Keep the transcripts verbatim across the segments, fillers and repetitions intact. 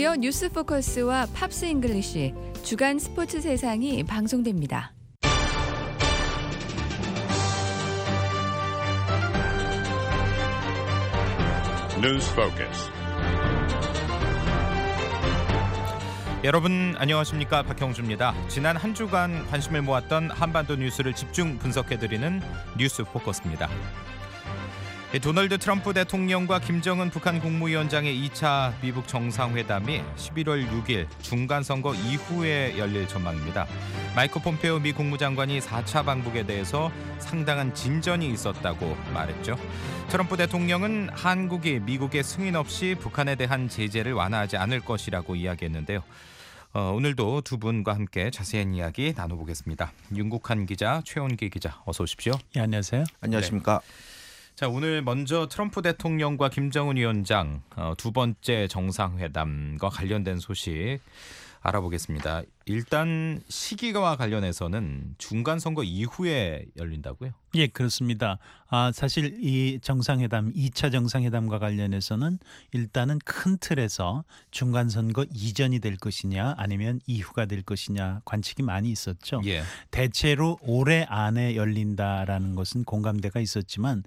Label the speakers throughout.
Speaker 1: 드디어 뉴스 포커스와 팝스 잉글리쉬 주간 스포츠 세상이 방송됩니다.
Speaker 2: 뉴스 포커스.
Speaker 3: 여러분 안녕하십니까, 박형주입니다. 지난 한 주간 관심을 모았던 한반도 뉴스를 집중 분석해드리는 뉴스 포커스입니다. 도널드 트럼프 대통령과 김정은 북한 국무위원장의 이 차 미북 정상회담이 십일월 육일 중간선거 이후에 열릴 전망입니다. 마이크 폼페오 미 국무장관이 사 차 방북에 대해서 상당한 진전이 있었다고 말했죠. 트럼프 대통령은 한국이 미국의 승인 없이 북한에 대한 제재를 완화하지 않을 것이라고 이야기했는데요. 어, 오늘도 두 분과 함께 자세한 이야기 나눠보겠습니다. 윤국한 기자, 최원기 기자, 어서 오십시오.
Speaker 4: 예, 안녕하세요.
Speaker 5: 안녕하십니까.
Speaker 3: 네. 자, 오늘 먼저 트럼프 대통령과 김정은 위원장 어, 두 번째 정상회담과 관련된 소식 알아보겠습니다. 일단 시기와 관련해서는 중간선거 이후에 열린다고요?
Speaker 4: 예, 그렇습니다. 아, 사실 이 정상회담, 이 차 정상회담과 관련해서는 일단은 큰 틀에서 중간선거 이전이 될 것이냐 아니면 이후가 될 것이냐 관측이 많이 있었죠.
Speaker 3: 예.
Speaker 4: 대체로 올해 안에 열린다라는 것은 공감대가 있었지만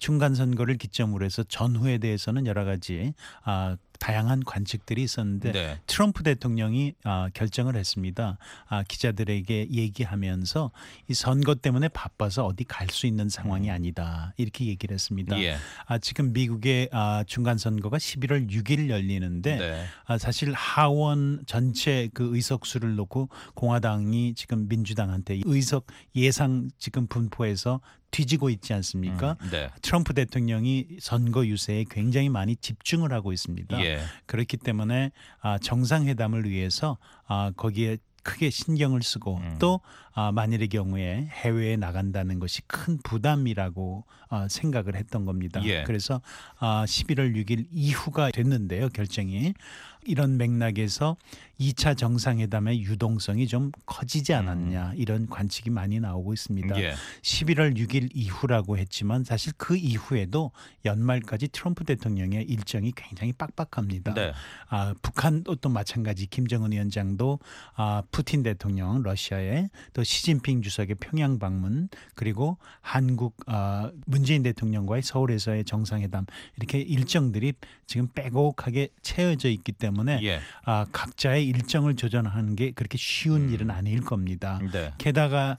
Speaker 4: 중간선거를 기점으로 해서 전후에 대해서는 여러 가지 아, 다양한 관측들이 있었는데
Speaker 3: 네.
Speaker 4: 트럼프 대통령이 아, 결정을 했습니다. 아, 기자들에게 얘기하면서 이 선거 때문에 바빠서 어디 갈 수 있는 상황이 아니다, 이렇게 얘기를 했습니다.
Speaker 3: 예.
Speaker 4: 아, 지금 미국의 아, 중간선거가 십일월 육일 열리는데
Speaker 3: 네.
Speaker 4: 아, 사실 하원 전체 그 의석수를 놓고 공화당이 지금 민주당한테 의석 예상 지금 분포에서 뒤지고 있지 않습니까?
Speaker 3: 음, 네.
Speaker 4: 트럼프 대통령이 선거 유세에 굉장히 많이 집중을 하고 있습니다.
Speaker 3: 예.
Speaker 4: 그렇기 때문에 아, 정상회담을 위해서 아, 거기에 크게 신경을 쓰고
Speaker 3: 음.
Speaker 4: 또 아, 만일의 경우에 해외에 나간다는 것이 큰 부담이라고 아, 생각을 했던 겁니다.
Speaker 3: 예.
Speaker 4: 그래서 아, 십일월 육일 이후가 됐는데요, 결정이. 이런 맥락에서 이 차 정상회담의 유동성이 좀 커지지 않았냐, 이런 관측이 많이 나오고 있습니다.
Speaker 3: 예.
Speaker 4: 십일월 육일 이후라고 했지만 사실 그 이후에도 연말까지 트럼프 대통령의 일정이 굉장히 빡빡합니다.
Speaker 3: 네.
Speaker 4: 아, 북한도 또 마찬가지, 김정은 위원장도 아, 푸틴 대통령 러시아에, 또 시진핑 주석의 평양 방문, 그리고 한국 아, 문재인 대통령과의 서울에서의 정상회담, 이렇게 일정들이 지금 빼곡하게 채워져 있기 때문에
Speaker 3: 예.
Speaker 4: 아, 각자의 일정을 조정하는 게 그렇게 쉬운
Speaker 3: 음.
Speaker 4: 일은 아닐 겁니다.
Speaker 3: 네.
Speaker 4: 게다가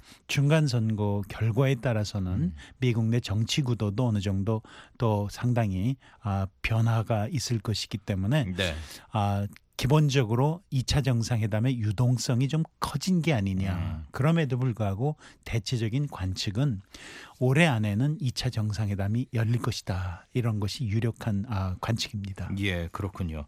Speaker 4: 중간선거 결과에 따라서는
Speaker 3: 음.
Speaker 4: 미국 내 정치 구도도 어느 정도 또 상당히 아, 변화가 있을 것이기 때문에
Speaker 3: 네.
Speaker 4: 아, 기본적으로 이 차 정상회담의 유동성이 좀 커진 게 아니냐.
Speaker 3: 음.
Speaker 4: 그럼에도 불구하고 대체적인 관측은 올해 안에는 이 차 정상회담이 열릴 것이다, 이런 것이 유력한 아, 관측입니다.
Speaker 3: 예, 그렇군요.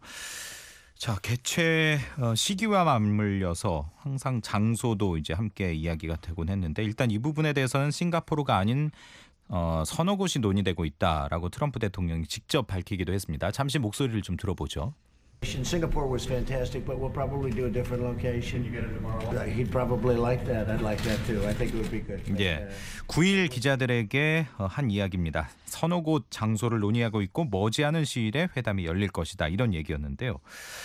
Speaker 3: 자, 개최 어, 시기와 맞물려서 항상 장소도 이제 함께 이야기가 되곤 했는데, 일단 이 부분에 대해서는 싱가포르가 아닌 어, 서너 곳이 논의되고 있다라고 트럼프 대통령이 직접 밝히기도 했습니다. 잠시 목소리를 좀 들어보죠.
Speaker 6: Singapore was fantastic, but we'll probably do a different location. You get it tomorrow. He'd probably like that. I'd like that too. I think it would be good.
Speaker 3: 예, 구일 기자들에게 한 이야기입니다. 서너 곳 장소를 논의하고 있고 머지않은 시일에 회담이 열릴 것이다, 이런 얘기였는데요.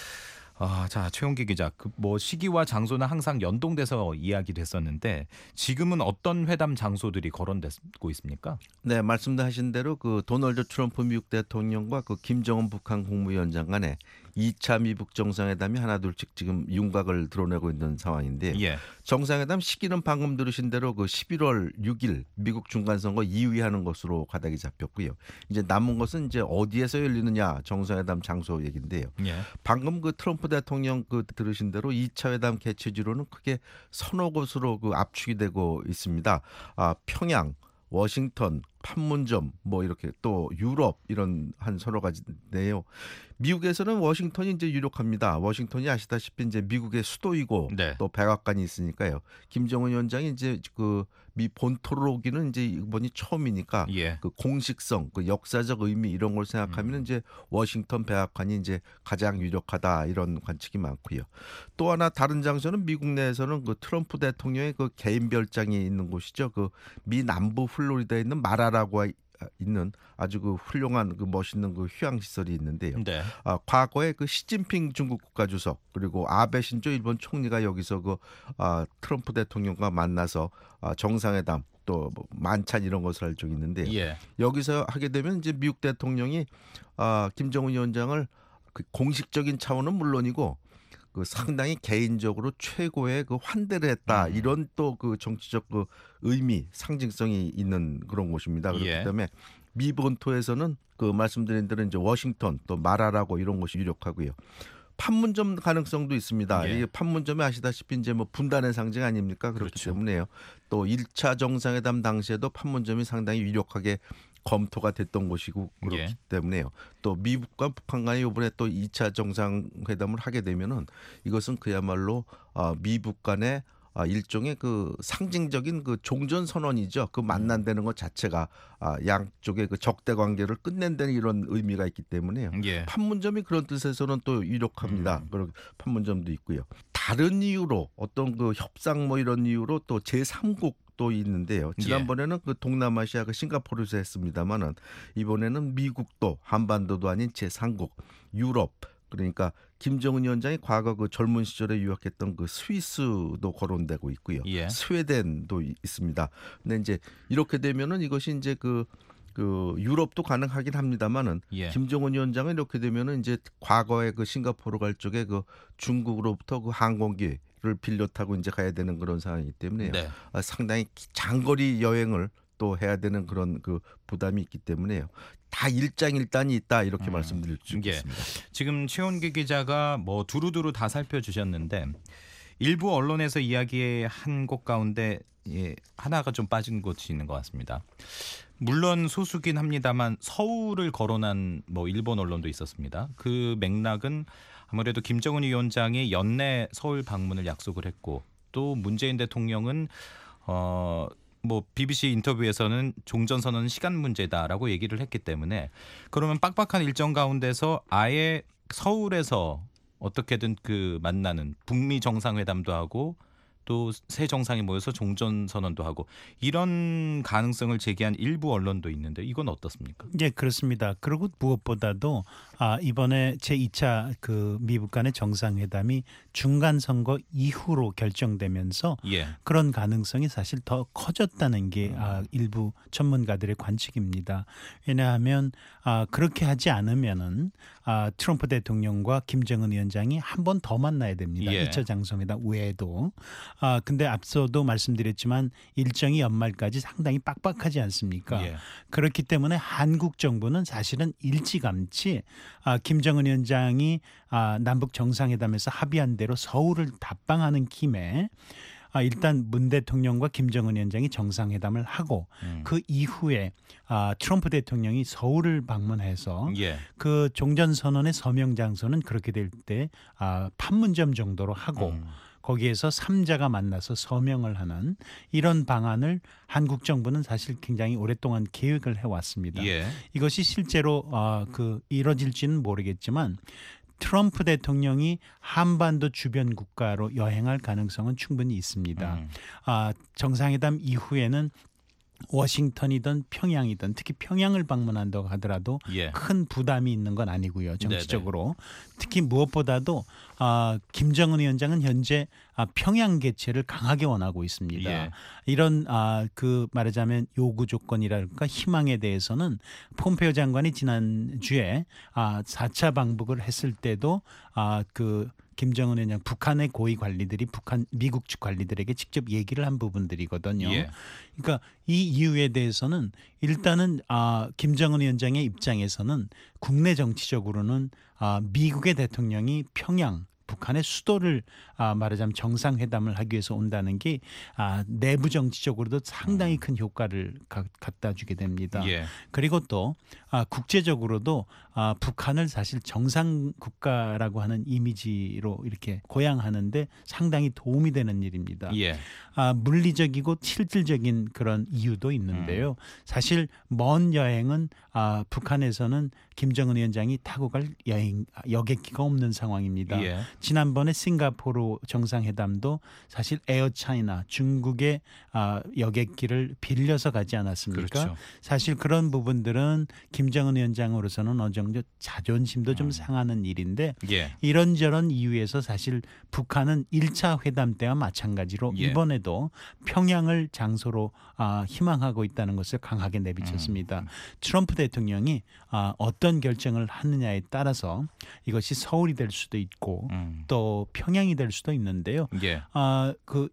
Speaker 3: 아, 자, 최용기 기자, 그 뭐 시기와 장소는 항상 연동돼서 이야기됐었는데 지금은 어떤 회담 장소들이 거론되고 있습니까?
Speaker 5: 네, 말씀하신 대로 그 도널드 트럼프 미국 대통령과 그 김정은 북한 국무위원장 간에 이 차 미북 정상회담이 하나둘씩 지금 윤곽을 드러내고 있는 상황인데,
Speaker 3: 예.
Speaker 5: 정상회담 시기는 방금 들으신 대로 그 십일월 육일 미국 중간선거 이후에 하는 것으로 가닥이 잡혔고요. 이제 남은 것은 이제 어디에서 열리느냐, 정상회담 장소 얘기인데요.
Speaker 3: 예.
Speaker 5: 방금 그 트럼프 대통령 그 들으신 대로 이 차 회담 개최지로는 크게 서너 곳으로 그 압축이 되고 있습니다. 아, 평양, 워싱턴, 판문점, 뭐 이렇게 또 유럽, 이런 한 서너 가지인데요. 미국에서는 워싱턴이 이제 유력합니다. 워싱턴이 아시다시피 이제 미국의 수도이고
Speaker 3: 네.
Speaker 5: 또 백악관이 있으니까요. 김정은 위원장이 이제 그 미 본토로 오기는 이제 이번이 처음이니까
Speaker 3: 예.
Speaker 5: 그 공식성, 그 역사적 의미 이런 걸 생각하면
Speaker 3: 음.
Speaker 5: 이제 워싱턴 백악관이 이제 가장 유력하다, 이런 관측이 많고요. 또 하나 다른 장소는 미국 내에서는 그 트럼프 대통령의 그 개인 별장이 있는 곳이죠. 그 미 남부 플로리다에 있는 마라라고 있는 아주 그 훌륭한 그 멋있는 그 휴양 시설이 있는데요.
Speaker 3: 네.
Speaker 5: 아, 과거에 그 시진핑 중국 국가주석 그리고 아베 신조 일본 총리가 여기서 그 아, 트럼프 대통령과 만나서 아, 정상회담 또 뭐 만찬 이런 것을 할 적이 있는데요.
Speaker 3: 예.
Speaker 5: 여기서 하게 되면 이제 미국 대통령이 아, 김정은 위원장을 그 공식적인 차원은 물론이고 그 상당히 개인적으로 최고의 그 환대를 했다
Speaker 3: 음.
Speaker 5: 이런 또 그 정치적 그 의미 상징성이 있는 그런 곳입니다. 그렇기
Speaker 3: 예.
Speaker 5: 때문에 미 본토에서는 그 말씀드린 대로 이제 워싱턴 또 마라라고 이런 곳이 유력하고요. 판문점 가능성도 있습니다.
Speaker 3: 예.
Speaker 5: 이게 판문점이 아시다시피 이제 뭐 분단의 상징 아닙니까? 그렇기
Speaker 3: 그렇죠.
Speaker 5: 때문에요. 또 일 차 정상회담 당시에도 판문점이 상당히 유력하게 검토가 됐던 곳이고 그렇기
Speaker 3: 예.
Speaker 5: 때문에요. 또 미국과 북한 간에 이번에 또 이 차 정상회담을 하게 되면은 이것은 그야말로 어, 미북 간의 아, 일종의 그 상징적인 그 종전 선언이죠. 그 만난다는 것 자체가 아, 양쪽의 그 적대 관계를 끝낸다는 이런 의미가 있기 때문에요.
Speaker 3: 예.
Speaker 5: 판문점이 그런 뜻에서는 또 유력합니다.
Speaker 3: 음.
Speaker 5: 그런 판문점도 있고요. 다른 이유로 어떤 그 협상 뭐 이런 이유로 또 제삼국 또 있는데요. 지난번에는 그 동남아시아 그 싱가포르에서 했습니다만은 이번에는 미국도 한반도도 아닌 제삼국 유럽 그러니까 김정은 위원장이 과거 그 젊은 시절에 유학했던 그 스위스도 거론되고 있고요.
Speaker 3: 예.
Speaker 5: 스웨덴도 있습니다. 근데 이제 이렇게 되면은 이것이 이제 그 그 유럽도 가능하긴 합니다만은
Speaker 3: 예.
Speaker 5: 김정은 위원장은 이렇게 되면은 이제 과거에 그 싱가포르 갈 적에 그 중국으로부터 그 항공기를 빌려 타고 이제 가야 되는 그런 상황이기 때문에요.
Speaker 3: 네.
Speaker 5: 아, 상당히 장거리 여행을 또 해야 되는 그런 그 부담이 있기 때문에요. 다 일장일단이 있다 이렇게
Speaker 3: 음.
Speaker 5: 말씀드릴 수
Speaker 3: 예.
Speaker 5: 있겠습니다.
Speaker 3: 지금 최원기 기자가 뭐 두루두루 다 살펴주셨는데 일부 언론에서 이야기한 곳 가운데 예, 하나가 좀 빠진 곳이 있는 것 같습니다. 물론 소수긴 합니다만 서울을 거론한 뭐 일본 언론도 있었습니다. 그 맥락은 아무래도 김정은 위원장이 연내 서울 방문을 약속을 했고 또 문재인 대통령은 어. 뭐 비비씨 인터뷰에서는 종전선언은 시간 문제다라고 얘기를 했기 때문에 그러면 빡빡한 일정 가운데서 아예 서울에서 어떻게든 그 만나는 북미 정상회담도 하고 또 새 정상이 모여서 종전선언도 하고 이런 가능성을 제기한 일부 언론도 있는데 이건 어떻습니까?
Speaker 4: 예, 그렇습니다. 그리고 무엇보다도 아, 이번에 제이 차 그 미국 간의 정상회담이 중간 선거 이후로 결정되면서
Speaker 3: 예.
Speaker 4: 그런 가능성이 사실 더 커졌다는 게 아, 일부 전문가들의 관측입니다. 왜냐하면 아, 그렇게 하지 않으면은 아, 트럼프 대통령과 김정은 위원장이 한 번 더 만나야 됩니다.
Speaker 3: 예.
Speaker 4: 이 차 정상회담 외에도. 아, 근데 앞서도 말씀드렸지만 일정이 연말까지 상당히 빡빡하지 않습니까?
Speaker 3: 예.
Speaker 4: 그렇기 때문에 한국 정부는 사실은 일찌감치 아, 김정은 위원장이 아, 남북 정상회담에서 합의한 대로 서울을 답방하는 김에 아, 일단 문 대통령과 김정은 위원장이 정상회담을 하고
Speaker 3: 음.
Speaker 4: 그 이후에 아, 트럼프 대통령이 서울을 방문해서
Speaker 3: 예.
Speaker 4: 그 종전선언의 서명 장소는 그렇게 될 때 아, 판문점 정도로 하고
Speaker 3: 음.
Speaker 4: 거기에서 삼자가 만나서 서명을 하는 이런 방안을 한국 정부는 사실 굉장히 오랫동안 계획을 해왔습니다.
Speaker 3: 예.
Speaker 4: 이것이 실제로 어, 그 이뤄질지는 모르겠지만 트럼프 대통령이 한반도 주변 국가로 여행할 가능성은 충분히 있습니다.
Speaker 3: 음.
Speaker 4: 아, 정상회담 이후에는 워싱턴이든 평양이든 특히 평양을 방문한다고 하더라도
Speaker 3: 예.
Speaker 4: 큰 부담이 있는 건 아니고요. 정치적으로. 네네. 특히 무엇보다도 아, 김정은 위원장은 현재 아, 평양 개최를 강하게 원하고 있습니다.
Speaker 3: 예.
Speaker 4: 이런 아, 그 말하자면 요구 조건이랄까 희망에 대해서는 폼페이오 장관이 지난주에 아, 사 차 방북을 했을 때도 아, 그 김정은 위원장 북한의 고위 관리들이 북한 미국 측 관리들에게 직접 얘기를 한 부분들이거든요.
Speaker 3: 예.
Speaker 4: 그러니까 이 이유에 대해서는 일단은 아, 김정은 위원장의 입장에서는 국내 정치적으로는 아, 미국의 대통령이 평양 북한의 수도를 아, 말하자면 정상회담을 하기 위해서 온다는 게 아, 내부 정치적으로도 상당히 큰 효과를 가, 갖다 주게 됩니다.
Speaker 3: 예.
Speaker 4: 그리고 또 아, 국제적으로도 아, 북한을 사실 정상 국가라고 하는 이미지로 이렇게 고양하는데 상당히 도움이 되는 일입니다.
Speaker 3: 예.
Speaker 4: 아, 물리적이고 실질적인 그런 이유도 있는데요.
Speaker 3: 음.
Speaker 4: 사실 먼 여행은 아, 북한에서는 김정은 위원장이 타고 갈 여행 여객기가 없는 상황입니다.
Speaker 3: 예.
Speaker 4: 지난번에 싱가포르 정상회담도 사실 에어차이나 중국의 아, 여객기를 빌려서 가지 않았습니까?
Speaker 3: 그렇죠.
Speaker 4: 사실 그런 부분들은 김정은 위원장으로서는 어느 정도 자존심도 좀
Speaker 3: 음.
Speaker 4: 상하는 일인데
Speaker 3: 예.
Speaker 4: 이런저런 이유에서 사실 북한은 일 차 회담 때와 마찬가지로
Speaker 3: 예.
Speaker 4: 이번에도 평양을 장소로 아, 희망하고 있다는 것을 강하게 내비쳤습니다.
Speaker 3: 음.
Speaker 4: 트럼프 대통령이 아, 어떤 결정을 하느냐에 따라서 이것이 서울이 될 수도 있고
Speaker 3: 음.
Speaker 4: 또 평양이 될 수도 있는데요.
Speaker 3: 예.
Speaker 4: 아, 그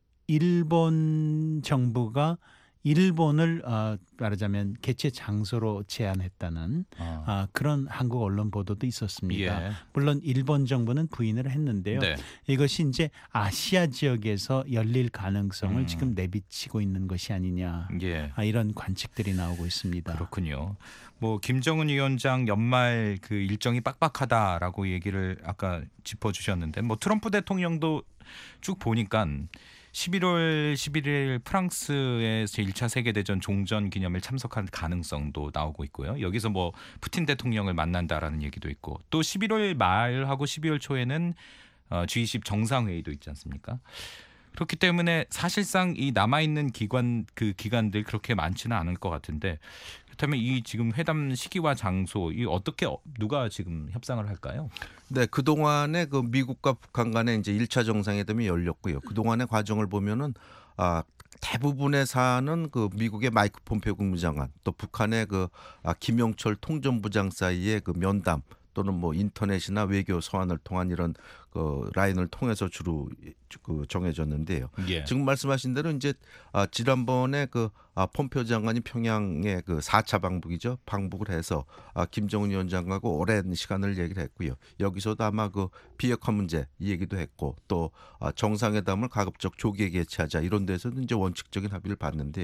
Speaker 4: 일본 정부가 일본을 어, 말하자면 개최 장소로 제안했다는
Speaker 3: 어.
Speaker 4: 아, 그런 한국 언론 보도도 있었습니다.
Speaker 3: 예.
Speaker 4: 물론 일본 정부는 부인을 했는데요.
Speaker 3: 네.
Speaker 4: 이것이 이제 아시아 지역에서 열릴 가능성을
Speaker 3: 음.
Speaker 4: 지금 내비치고 있는 것이 아니냐
Speaker 3: 예.
Speaker 4: 아, 이런 관측들이 나오고 있습니다.
Speaker 3: 그렇군요. 뭐 김정은 위원장 연말 그 일정이 빡빡하다라고 얘기를 아까 짚어주셨는데 뭐 트럼프 대통령도 쭉 보니까 십일월 십일일 프랑스의 제일 차 세계대전 종전 기념일 참석할 가능성도 나오고 있고요. 여기서 뭐 푸틴 대통령을 만난다라는 얘기도 있고 또 십일월 말하고 십이월 초에는 어, 지 이십 정상회의도 있지 않습니까? 그렇기 때문에 사실상 이 남아있는 기관 그 기간들 그렇게 많지는 않을 것 같은데 그렇다면 이 지금 회담 시기와 장소 이 어떻게 누가 지금 협상을 할까요?
Speaker 5: 네, 그 동안에 그 미국과 북한 간에 이제 일 차 정상회담이 열렸고요. 그 동안의 과정을 보면은 아, 대부분의 사안은 그 미국의 마이크 폼페오 국무장관 또 북한의 그 아, 김영철 통전부장 사이의 그 면담 또는 뭐 인터넷이나 외교 서한을 통한 이런 그 라인을 통해서 주로 그 정해졌는데요.
Speaker 3: 예.
Speaker 5: 지금 말씀하신 대로 이제 아, 지난번에 그 아, 폼페오 장관이 평양에 그 사 차 방북이죠. 방북을 해서 아, 김정은 위원장하고 오랜 시간을 얘기를 했고요. 여기서도 아마 그 비핵화 문제 이 얘기도 했고 또 아, 정상회담을 가급적 조기에 개최하자 이런 데서도 이제 원칙적인 합의를 봤는데요.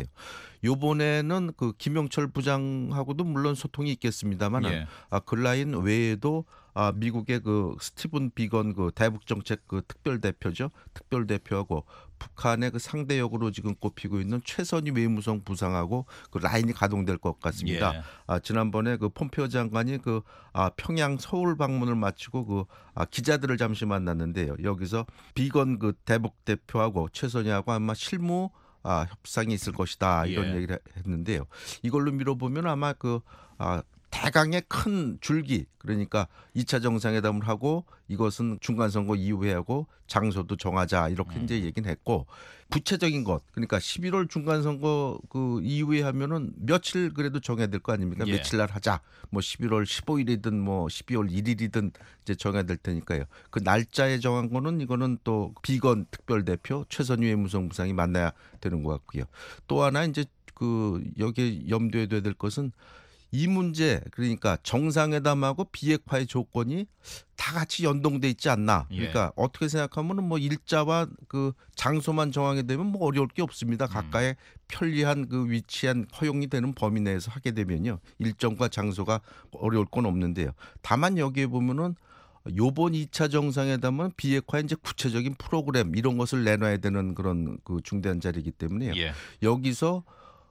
Speaker 5: 이번에는 그 김영철 부장하고도 물론 소통이 있겠습니다만
Speaker 3: 예.
Speaker 5: 아, 그 라인 외에도 아, 미국의 그 스티븐 비건 그 대북 정책 그 특별 대표죠. 특별 대표하고 북한의 그 상대역으로 지금 꼽히고 있는 최선희 외무성 부상하고 그 라인이 가동될 것 같습니다.
Speaker 3: 예.
Speaker 5: 아, 지난번에 그 폼페오 장관이 그 아, 평양 서울 방문을 마치고 그 아, 기자들을 잠시 만났는데요. 여기서 비건 그 대북 대표하고 최선희하고 아마 실무 아, 협상이 있을 것이다 이런
Speaker 3: 예.
Speaker 5: 얘기를 했는데요. 이걸로 미뤄보면 아마 그 아, 대강의 큰 줄기 그러니까 이 차 정상회담을 하고 이것은 중간선거 이후에 하고 장소도 정하자 이렇게
Speaker 3: 음.
Speaker 5: 이제 얘기는 했고 구체적인 것 그러니까 십일월 중간선거 그 이후에 하면은 며칠 그래도 정해야 될 거 아닙니까?
Speaker 3: 예.
Speaker 5: 며칠 날 하자 뭐 십일월 십오일이든 뭐 십이월 일일이든 이제 정해야 될 테니까요. 그 날짜에 정한 거는 이거는 또 비건 특별대표 최선희 외무성 부상이 만나야 되는 것 같고요. 또 하나 이제 그 여기에 염두에 둬야 될 것은 이 문제 그러니까 정상회담하고 비핵화의 조건이 다 같이 연동돼 있지 않나.
Speaker 3: 예.
Speaker 5: 그러니까 어떻게 생각하면은 뭐 일자와 그 장소만 정하게 되면 뭐 어려울 게 없습니다. 각각의 편리한 그 위치한 허용이 되는 범위 내에서 하게 되면요 일정과 장소가 어려울 건 없는데요. 다만 여기에 보면은 요번 이 차 정상회담은 비핵화의 이제 구체적인 프로그램 이런 것을 내놔야 되는 그런 그 중대한 자리이기 때문에요.
Speaker 3: 예.
Speaker 5: 여기서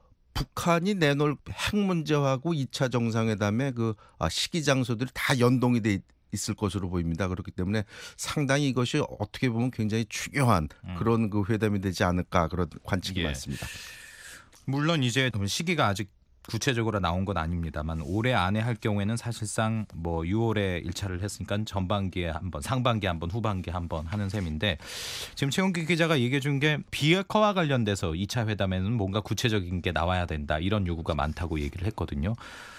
Speaker 5: 북한이 내놓을 핵 문제하고 이 차 정상회담의 그 시기 장소들이 다 연동이 돼 있을 것으로 보입니다. 그렇기 때문에 상당히 이것이 어떻게 보면 굉장히 중요한
Speaker 3: 음.
Speaker 5: 그런 그 회담이 되지 않을까 그런 관측이
Speaker 3: 예.
Speaker 5: 많습니다.
Speaker 3: 물론 이제 시기가 아직 구체적으로 나온 건 아닙니다만 올해 안에 할 경우에는 사실상 뭐 유월에 일 차를 했으니까 전반기에 한번 상반기에 한번 후반기에 한번 하는 셈인데 지금 최용기 기자가 얘기해 준 게 비핵화와 관련돼서 이 차 회담에는 뭔가 구체적인 게 나와야 된다 이런 요구가 많다고 얘기를 했거든요.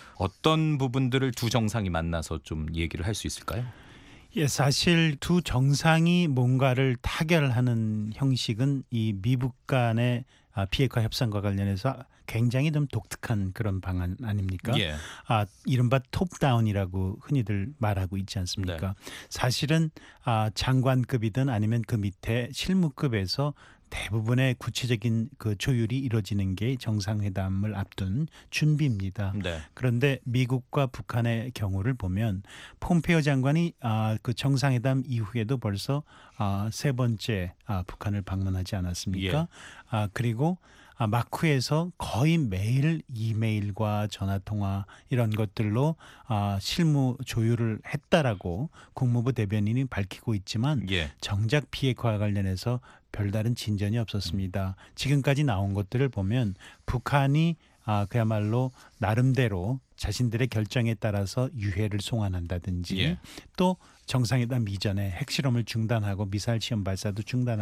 Speaker 3: 어떤 부분들을 두 정상이 만나서 좀 얘기를 할 수 있을까요?
Speaker 4: 예, 사실 두 정상이 뭔가를 타결하는 형식은 이 미국 간의 비핵화 협상과 관련해서 굉장히 좀 독특한 그런 방안 아닙니까?
Speaker 3: 예.
Speaker 4: 아, 이른바 톱다운이라고 흔히들 말하고 있지 않습니까?
Speaker 3: 네.
Speaker 4: 사실은 아, 장관급이든 아니면 그 밑에 실무급에서 대부분의 구체적인 그 조율이 이루어지는 게 정상회담을 앞둔 준비입니다.
Speaker 3: 네.
Speaker 4: 그런데 미국과 북한의 경우를 보면 폼페이오 장관이 아, 그 정상회담 이후에도 벌써 아, 세 번째 아, 북한을 방문하지 않았습니까?
Speaker 3: 예.
Speaker 4: 아, 그리고 아, 마쿠에서 거의 매일 이메일과 전화 통화 이런 것들로 아, 실무 조율을 했다라고 국무부 대변인이 밝히고 있지만
Speaker 3: 예.
Speaker 4: 정작 비핵화 관련해서 별다른 진전이 없었습니다. 지금까지 나온 것들을 보면 북한이 아, 그야말로 나름대로 자신들의 결정에 따라서 유해를 송환한다든지
Speaker 3: 예.
Speaker 4: 또 정상회담 이전에 핵실험을 중단하고 미사일 시험 발사도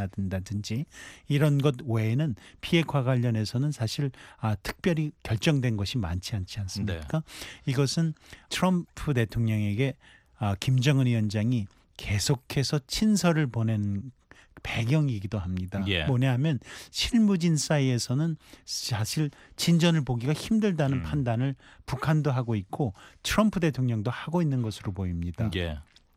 Speaker 4: 중단한다든지 이런 것 외에는 비핵화 관련해서는 사실 아, 특별히 결정된 것이 많지 않지 않습니까?
Speaker 3: 네.
Speaker 4: 이것은 트럼프 대통령에게 아, 김정은 위원장이 계속해서 친서를 보낸 배경이기도 합니다.
Speaker 3: 예.
Speaker 4: 뭐냐 하면 실무진 사이에서는 사실 진전을 보기가 힘들다는
Speaker 3: 음.
Speaker 4: 판단을 북한도 하고 있고 트럼프 대통령도 하고 있는 것으로 보입니다.
Speaker 3: 예.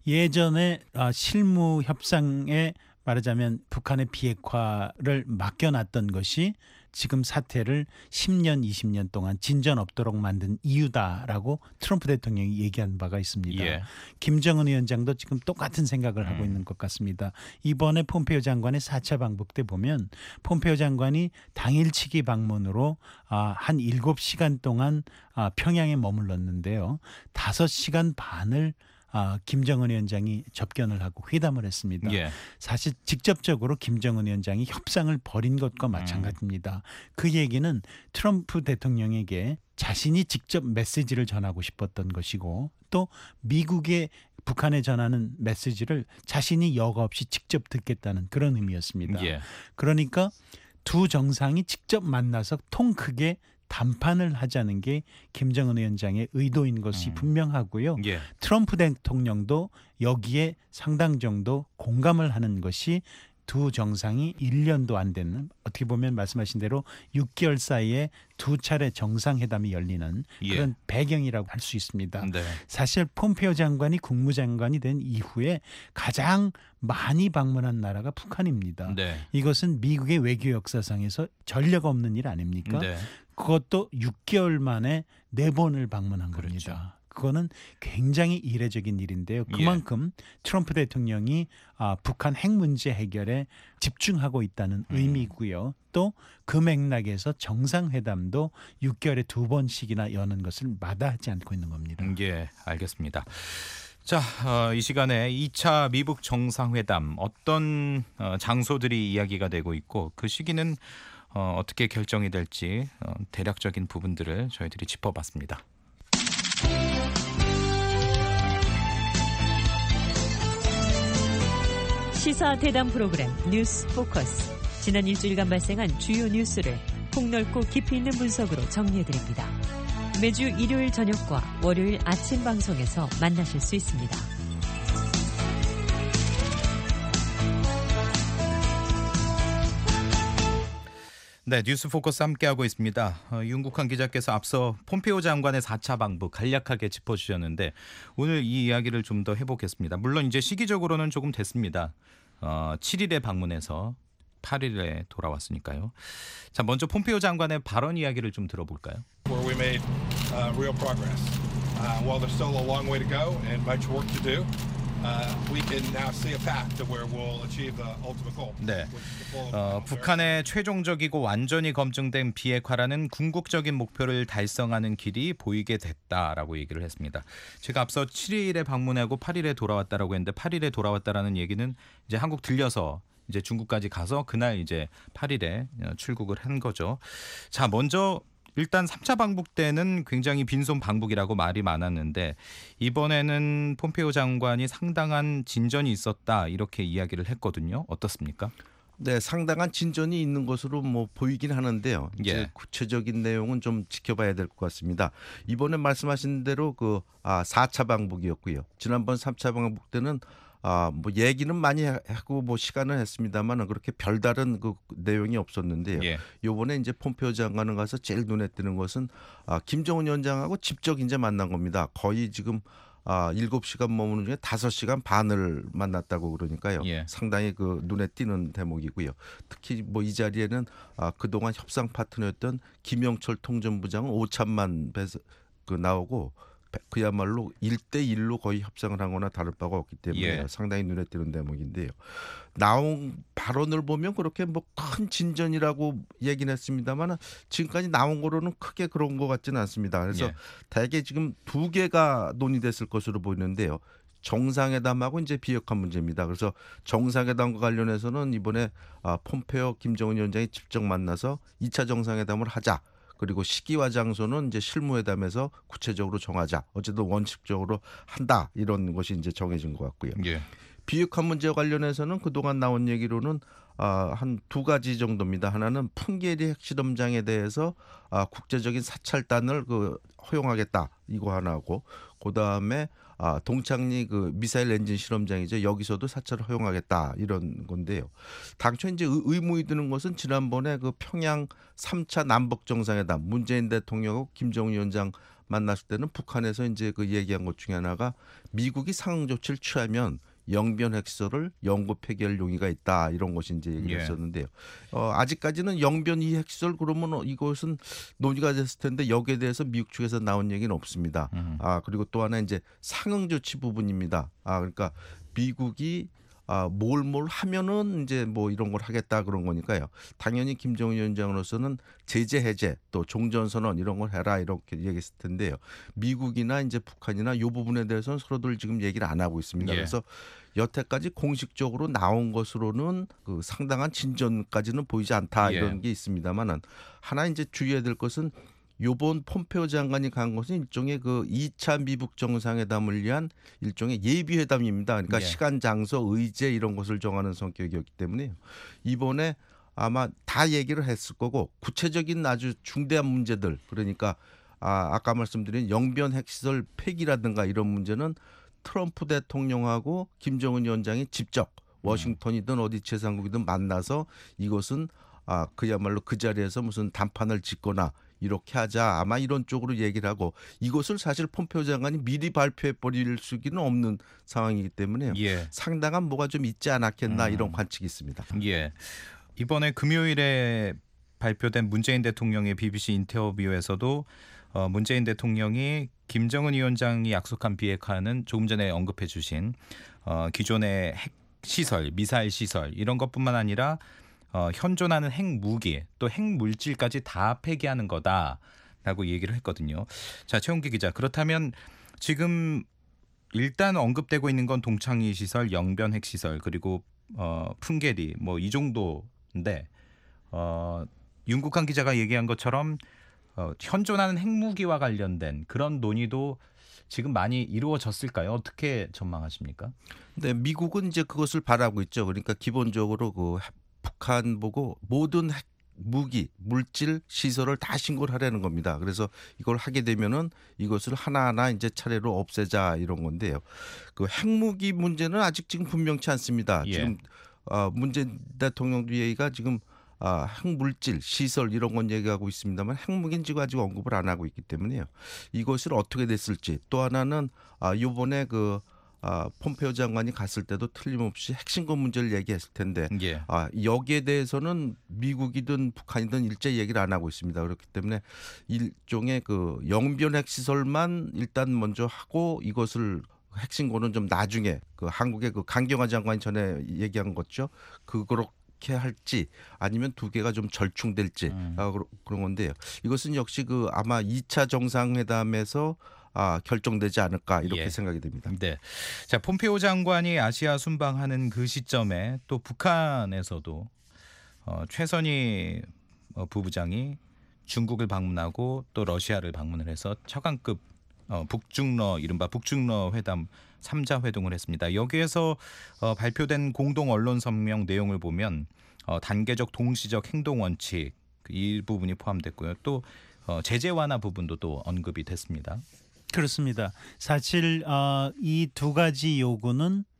Speaker 4: 예전에 아, 실무 협상에 말하자면 북한의 비핵화를 맡겨놨던 것이 지금 사태를 십 년, 이십 년 동안 진전 없도록 만든 이유다라고 트럼프 대통령이 얘기한 바가 있습니다.
Speaker 3: 예.
Speaker 4: 김정은 위원장도 지금 똑같은 생각을 하고
Speaker 3: 음.
Speaker 4: 있는 것 같습니다. 이번에 폼페이오 장관의 사 차 방북 때 보면 폼페이오 장관이 당일치기 방문으로 아, 한 일곱 시간 동안 아, 평양에 머물렀는데요. 다섯 시간 반을 아, 김정은 위원장이 접견을 하고 회담을 했습니다.
Speaker 3: 예.
Speaker 4: 사실 직접적으로 김정은 위원장이 협상을 벌인 것과 마찬가지입니다. 그 얘기는 트럼프 대통령에게 자신이 직접 메시지를 전하고 싶었던 것이고 또 미국의 북한에 전하는 메시지를 자신이 여과 없이 직접 듣겠다는 그런 의미였습니다.
Speaker 3: 예.
Speaker 4: 그러니까 두 정상이 직접 만나서 통 크게 담판을 하자는 게 김정은 위원장의 의도인 것이
Speaker 3: 음.
Speaker 4: 분명하고요.
Speaker 3: 예.
Speaker 4: 트럼프 대통령도 여기에 상당 정도 공감을 하는 것이 두 정상이 일 년도 안 되는 어떻게 보면 말씀하신 대로 육 개월 사이에 두 차례 정상회담이 열리는
Speaker 3: 예.
Speaker 4: 그런 배경이라고 할 수 있습니다.
Speaker 3: 네.
Speaker 4: 사실 폼페이오 장관이 국무장관이 된 이후에 가장 많이 방문한 나라가 북한입니다.
Speaker 3: 네.
Speaker 4: 이것은 미국의 외교 역사상에서 전례가 없는 일 아닙니까?
Speaker 3: 네.
Speaker 4: 그것도 육 개월 만에 네 번을 방문한
Speaker 3: 그렇죠.
Speaker 4: 겁니다. 그거는 굉장히 이례적인 일인데요. 그만큼 예. 트럼프 대통령이 아, 북한 핵 문제 해결에 집중하고 있다는
Speaker 3: 음.
Speaker 4: 의미고요. 또 그 맥락에서 정상회담도 육 개월에 두 번씩이나 여는 것을 마다하지 않고 있는 겁니다.
Speaker 3: 예, 알겠습니다. 자, 어, 이 시간에 이 차 미북 정상회담 어떤 어, 장소들이 이야기가 되고 있고 그 시기는 어, 어떻게 결정이 될지 어, 대략적인 부분들을 저희들이 짚어봤습니다.
Speaker 7: 시사 대담 프로그램 뉴스 포커스. 지난 일주일간 발생한 주요 뉴스를 폭넓고 깊이 있는 분석으로 정리해드립니다. 매주 일요일 저녁과 월요일 아침 방송에서 만나실 수 있습니다.
Speaker 3: 네, 뉴스 포커스 함께하고 있습니다. 어, 윤국환 기자께서 앞서 폼페이오 장관의 사 차 방북 간략하게 짚어주셨는데 오늘 이 이야기를 좀 더 해보겠습니다. 물론 이제 시기적으로는 조금 됐습니다. 어, 칠 일에 방문해서 팔 일에 돌아왔으니까요. 자, 먼저 폼페이오 장관의 발언 이야기를 좀 들어볼까요?
Speaker 8: Where we made uh, real progress. Uh, while there's still a long way to go and much work to do, uh, we can now see a path to where we'll achieve the ultimate goal.
Speaker 3: 네,
Speaker 8: which is the full
Speaker 3: 어,
Speaker 8: of
Speaker 3: 북한의 최종적이고 완전히 검증된 비핵화라는 궁극적인 목표를 달성하는 길이 보이게 됐다라고 얘기를 했습니다. 제가 앞서 칠 일에 방문하고 팔 일에 돌아왔다라고 했는데 팔 일에 돌아왔다라는 얘기는 이제 한국 들려서 이제 중국까지 가서 그날 이제 팔 일에 출국을 한 거죠. 자, 먼저 일단 삼 차 방북 때는 굉장히 빈손 방북이라고 말이 많았는데 이번에는 폼페이오 장관이 상당한 진전이 있었다 이렇게 이야기를 했거든요. 어떻습니까?
Speaker 5: 네, 상당한 진전이 있는 것으로 뭐 보이긴 하는데요. 이제
Speaker 3: 예.
Speaker 5: 구체적인 내용은 좀 지켜봐야 될 것 같습니다. 이번에 말씀하신 대로 그 아, 사 차 방북이었고요. 지난번 삼 차 방북 때는 아, 뭐 얘기는 많이 하고 뭐 시간은 했습니다만 그렇게 별다른 그 내용이 없었는데요.
Speaker 3: 예.
Speaker 5: 이번에 이제 폼페이오 장관을 가서 제일 눈에 띄는 것은 아, 김정은 위원장하고 직접 이제 만난 겁니다. 거의 지금 아, 일곱 시간 머무는 중에 다섯 시간 반을 만났다고 그러니까요.
Speaker 3: 예.
Speaker 5: 상당히 그 눈에 띄는 대목이고요. 특히 뭐 이 자리에는 아, 그동안 협상 파트너였던 김영철 통전부장은 오천만 배서 그 나오고 그야말로 일 대 일로 거의 협상을 한 거나 다를 바가 없기 때문에
Speaker 3: 예.
Speaker 5: 상당히 눈에 띄는 대목인데요. 나온 발언을 보면 그렇게 뭐 큰 진전이라고 얘기는 했습니다만 지금까지 나온 거로는 크게 그런 것 같지는 않습니다. 그래서
Speaker 3: 예.
Speaker 5: 대개 지금 두 개가 논의됐을 것으로 보이는데요. 정상회담하고 이제 비핵화 문제입니다. 그래서 정상회담과 관련해서는 이번에 아, 폼페오 김정은 위원장이 직접 만나서 이 차 정상회담을 하자. 그리고 시기와 장소는 이제 실무회담에서 구체적으로 정하자. 어쨌든 원칙적으로 한다. 이런 것이 이제 정해진 것 같고요.
Speaker 3: 예.
Speaker 5: 비핵화 문제와 관련해서는 그동안 나온 얘기로는 아, 한 두 가지 정도입니다. 하나는 풍계리 핵실험장에 대해서 아, 국제적인 사찰단을 그 허용하겠다. 이거 하나고 그다음에 아, 동창리 그 미사일 엔진 실험장이죠. 여기서도 사찰을 허용하겠다 이런 건데요. 당초 이제 의- 의무이 드는 것은 지난번에 그 평양 삼 차 남북 정상회담 문재인 대통령하고 김정은 위원장 만났을 때는 북한에서 이제 그 얘기한 것 중에 하나가 미국이 상응 조치를 취하면 영변 핵시설을 영구 폐기할 용의가 있다 이런 것이 이제 얘기를
Speaker 3: 예.
Speaker 5: 했었는데요. 어, 아직까지는 영변 이 핵시설 그러면 이것은 논의가 됐을 텐데 여기에 대해서 미국 측에서 나온 얘기는 없습니다.
Speaker 3: 음.
Speaker 5: 아 그리고 또 하나 이제 상응 조치 부분입니다. 아 그러니까 미국이 아, 뭘 뭘 하면은 이제 뭐 이런 걸 하겠다 그런 거니까요. 당연히 김정은 위원장으로서는 제재 해제 또 종전선언 이런 걸 해라 이렇게 얘기했을 텐데요. 미국이나 이제 북한이나 이 부분에 대해서는 서로들 지금 얘기를 안 하고 있습니다.
Speaker 3: 예.
Speaker 5: 그래서 여태까지 공식적으로 나온 것으로는 그 상당한 진전까지는 보이지 않다
Speaker 3: 예.
Speaker 5: 이런 게 있습니다만은 하나 이제 주의해야 될 것은 요번 폼페오 장관이 간 것은 일종의 그 이 차 미북 정상회담을 위한 일종의 예비회담입니다. 그러니까
Speaker 3: 예.
Speaker 5: 시간, 장소, 의제 이런 것을 정하는 성격이었기 때문에 이번에 아마 다 얘기를 했을 거고 구체적인 아주 중대한 문제들 그러니까 아, 아까 말씀드린 영변 핵시설 폐기라든가 이런 문제는 트럼프 대통령하고 김정은 위원장이 직접 워싱턴이든 어디 제삼국이든 만나서 이것은 아, 그야말로 그 자리에서 무슨 단판을 짓거나 이렇게 하자 아마 이런 쪽으로 얘기를 하고 이것을 사실 폼페오 장관이 미리 발표해 버릴 수기는 없는 상황이기 때문에
Speaker 3: 예.
Speaker 5: 상당한 뭐가 좀 있지 않았겠나
Speaker 3: 음.
Speaker 5: 이런 관측이 있습니다.
Speaker 3: 예. 이번에 금요일에 발표된 문재인 대통령의 비비씨 인터뷰에서도 어, 문재인 대통령이 김정은 위원장이 약속한 비핵화는 조금 전에 언급해 주신 어, 기존의 핵 시설, 미사일 시설 이런 것뿐만 아니라 어, 현존하는 핵무기 또 핵물질까지 다 폐기하는 거다라고 얘기를 했거든요. 자, 최홍기 기자. 그렇다면 지금 일단 언급되고 있는 건 동창리 시설, 영변 핵시설 그리고 어, 풍계리 뭐 이 정도인데 어, 윤국한 기자가 얘기한 것처럼 어, 현존하는 핵무기와 관련된 그런 논의도 지금 많이 이루어졌을까요? 어떻게 전망하십니까?
Speaker 5: 네, 미국은 이제 그것을 바라고 있죠. 그러니까 기본적으로 그 북한 보고 모든 핵 무기, 물질, 시설을 다 신고를 하려는 겁니다. 그래서 이걸 하게 되면은 이것을 하나하나 이제 차례로 없애자 이런 건데요. 그 핵무기 문제는 아직 지금 분명치 않습니다.
Speaker 3: 예.
Speaker 5: 지금 어, 문재인 대통령도 얘기가 지금 아, 핵물질, 시설 이런 건 얘기하고 있습니다만 핵무기는 지금 아직 언급을 안 하고 있기 때문에요. 이것을 어떻게 됐을지 또 하나는 아, 이번에 그 아, 폼페오 장관이 갔을 때도 틀림없이 핵신고 문제를 얘기했을 텐데
Speaker 3: 예.
Speaker 5: 아, 여기에 대해서는 미국이든 북한이든 일제 얘기를 안 하고 있습니다. 그렇기 때문에 일종의 그 영변 핵시설만 일단 먼저 하고 이것을 핵신고는 좀 나중에 그 한국의 그 강경화 장관이 전에 얘기한 거죠. 그렇게 할지 아니면 두 개가 좀 절충될지
Speaker 3: 음.
Speaker 5: 아, 그런 건데요. 이것은 역시 그 아마 이 차 정상회담에서 아, 결정되지 않을까 이렇게
Speaker 3: 예.
Speaker 5: 생각이 됩니다.
Speaker 3: 네. 자, 폼페오 장관이 아시아 순방하는 그 시점에 또 북한에서도 어, 최선희 어, 부부장이 중국을 방문하고 또 러시아를 방문을 해서 차관급 어, 북중러 이른바 북중러 회담 삼 자 회동을 했습니다. 여기에서 어, 발표된 공동 언론 성명 내용을 보면 어, 단계적 동시적 행동 원칙 이 부분이 포함됐고요. 또 어, 제재 완화 부분도 또 언급이 됐습니다.
Speaker 4: 그렇습니다. 사실 어, 이 두 가지 요구는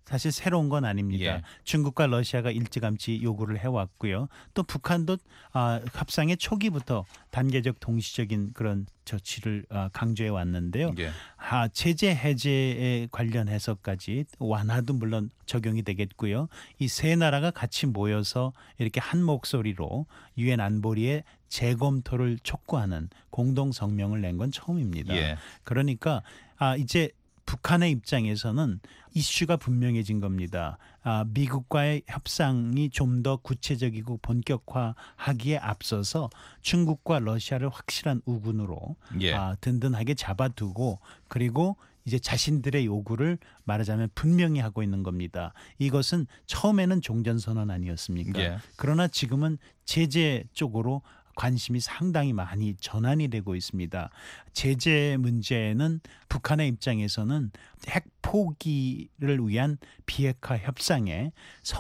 Speaker 4: 사실 새로운 건 아닙니다.
Speaker 3: 예.
Speaker 4: 중국과 러시아가 일찌감치 요구를 해왔고요. 또 북한도 아, 협상의 초기부터 단계적 동시적인 그런 조치를 아, 강조해 왔는데요.
Speaker 3: 예.
Speaker 4: 아, 제재 해제에 관련해서까지 완화도 물론 적용이 되겠고요. 이 세 나라가 같이 모여서 이렇게 한 목소리로 유엔 안보리의 재검토를 촉구하는 공동 성명을 낸 건 처음입니다.
Speaker 3: 예.
Speaker 4: 그러니까 아, 이제 북한의 입장에서는 이슈가 분명해진 겁니다. 아, 미국과의 협상이 좀 더 구체적이고 본격화하기에 앞서서 중국과 러시아를 확실한 우군으로
Speaker 3: 예.
Speaker 4: 아, 든든하게 잡아두고 그리고 이제 자신들의 요구를 말하자면 분명히 하고 있는 겁니다. 이것은 처음에는 종전선언 아니었습니까?
Speaker 3: 예.
Speaker 4: 그러나 지금은 제재 쪽으로 관심이 상당히 많이 전환이 되고 있습니다. 제재 문제는 북한의 입장에서는 핵 포기를 위한 비핵화 협상의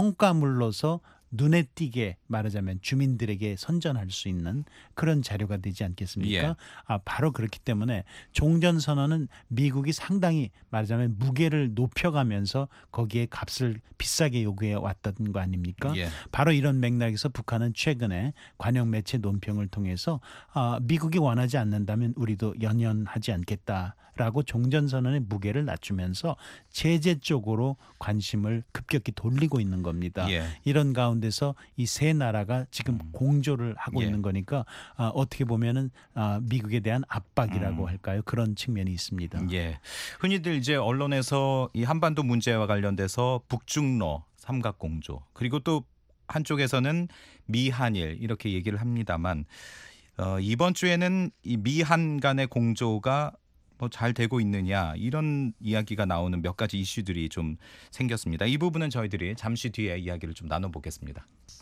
Speaker 4: 성과물로서 눈에 띄게 말하자면 주민들에게 선전할 수 있는 그런 자료가 되지 않겠습니까?
Speaker 3: 예.
Speaker 4: 아, 바로 그렇기 때문에 종전선언은 미국이 상당히 말하자면 무게를 높여가면서 거기에 값을 비싸게 요구해 왔던 거 아닙니까?
Speaker 3: 예.
Speaker 4: 바로 이런 맥락에서 북한은 최근에 관영 매체 논평을 통해서 아, 미국이 원하지 않는다면 우리도 연연하지 않겠다라고 종전선언의 무게를 낮추면서 제재 쪽으로 관심을 급격히 돌리고 있는 겁니다.
Speaker 3: 예.
Speaker 4: 이런 가운데서 이 세 나라가 지금
Speaker 3: 음.
Speaker 4: 공조를 하고
Speaker 3: 예.
Speaker 4: 있는 거니까 아, 어떻게 보면은 아, 미국에 대한 압박이라고
Speaker 3: 음.
Speaker 4: 할까요? 그런 측면이 있습니다.
Speaker 3: 예. 흔히들 이제 언론에서 이 한반도 문제와 관련돼서 북중러 삼각공조 그리고 또 한쪽에서는 미한일 이렇게 얘기를 합니다만 어, 이번 주에는 이 미한 간의 공조가 뭐 잘 되고 있느냐 이런 이야기가 나오는 몇 가지 이슈들이 좀 생겼습니다. 이 부분은 저희들이 잠시 뒤에 이야기를 좀 나눠보겠습니다.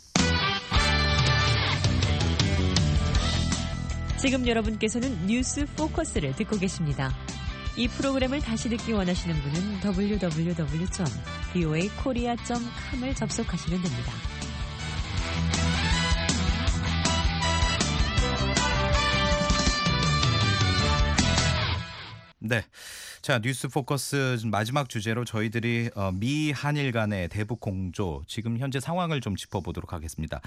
Speaker 7: 지금 여러분께서는 뉴스 포커스를 듣고 계십니다. 이 프로그램을 다시 듣기 원하시는 분은 더블유 더블유 더블유 점 브이오에이 코리아 점 컴을 접속하시면 됩니다.
Speaker 3: 네, 자 뉴스 포커스 마지막 주제로 저희들이 어, 미 한일 간의 대북 공조 지금 현재 상황을 좀 짚어보도록 하겠습니다.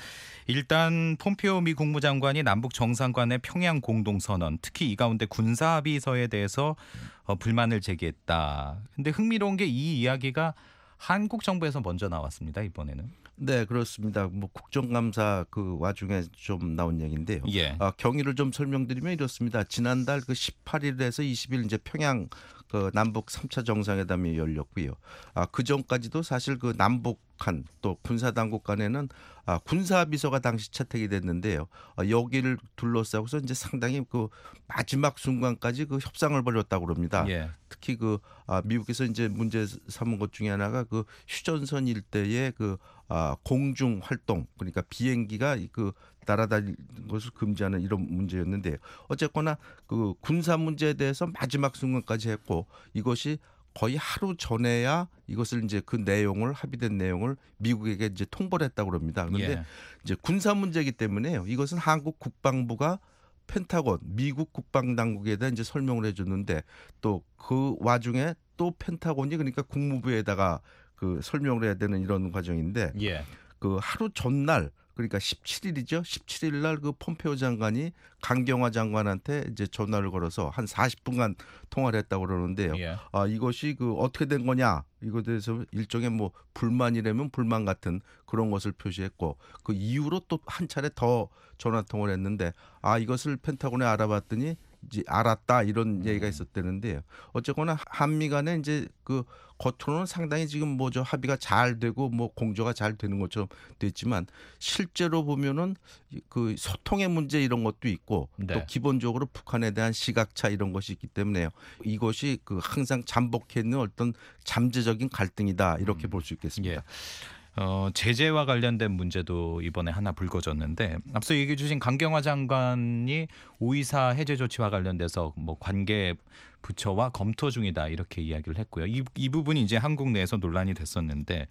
Speaker 3: 일단 폼페오 미 국무장관이 남북 정상간의 평양 공동선언, 특히 이 가운데 군사합의서에 대해서 어, 불만을 제기했다. 근데 흥미로운 게 이 이야기가 한국 정부에서 먼저 나왔습니다. 이번에는.
Speaker 5: 네, 그렇습니다. 뭐 국정감사 그 와중에 좀 나온 얘기인데요.
Speaker 3: 예.
Speaker 5: 아, 경위를 좀 설명드리면 이렇습니다. 지난달 그 십팔 일에서 이십 일 이제 평양 그 남북 삼 차 정상회담이 열렸고요. 아, 그 전까지도 사실 그 남북한 또 군사 당국 간에는 아, 군사 비서가 당시 채택이 됐는데요. 아, 여기를 둘러싸고서 이제 상당히 그 마지막 순간까지 그 협상을 벌였다고 그럽니다.
Speaker 3: 예.
Speaker 5: 특히 그 아, 미국에서 이제 문제 삼은 것 중에 하나가 그 휴전선 일대의 그 아, 공중 활동 그러니까 비행기가 그 날아다니는 것을 금지하는 이런 문제였는데 어쨌거나 그 군사 문제에 대해서 마지막 순간까지 했고 이것이 거의 하루 전에야 이것을 이제 그 내용을 합의된 내용을 미국에게 이제 통보를 했다고 그럽니다. 그런데
Speaker 3: 예.
Speaker 5: 이제 군사 문제이기 때문에요. 이것은 한국 국방부가 펜타곤 미국 국방당국에 대한 이제 설명을 해줬는데 또 그 와중에 또 펜타곤이 그러니까 국무부에다가 그 설명을 해야 되는 이런 과정인데
Speaker 3: 예.
Speaker 5: 그 하루 전날 그러니까 십칠 일이죠. 십칠 일 날 그 폼페오 장관이 강경화 장관한테 이제 전화를 걸어서 한 사십 분간 통화를 했다고 그러는데요.
Speaker 3: 예.
Speaker 5: 아, 이것이 그 어떻게 된 거냐? 이거에 대해서 일종의 뭐 불만이라면 불만 같은 그런 것을 표시했고 그 이후로 또 한 차례 더 전화 통화를 했는데 아, 이것을 펜타곤에 알아봤더니 이제 알았다 이런 얘기가 있었다는데요. 어쨌거나 한미 간에 이제 그 겉으로는 상당히 지금 뭐죠 합의가 잘 되고 뭐 공조가 잘 되는 것처럼 됐지만 실제로 보면은 그 소통의 문제 이런 것도 있고
Speaker 3: 네.
Speaker 5: 또 기본적으로 북한에 대한 시각차 이런 것이 있기 때문에요. 이것이 그 항상 잠복해 있는 어떤 잠재적인 갈등이다 이렇게 볼 수 있겠습니다.
Speaker 3: 예. 어, 제재와 관련된 문제도 이번에 하나 불거졌는데 앞서 얘기해 주신 강경화 장관이 오이사 해제 조치와 관련돼서 뭐 관계 부처와 검토 중이다 이렇게 이야기를 했고요. 이, 이 부분이 이제 한국 내에서 논란이 됐었는데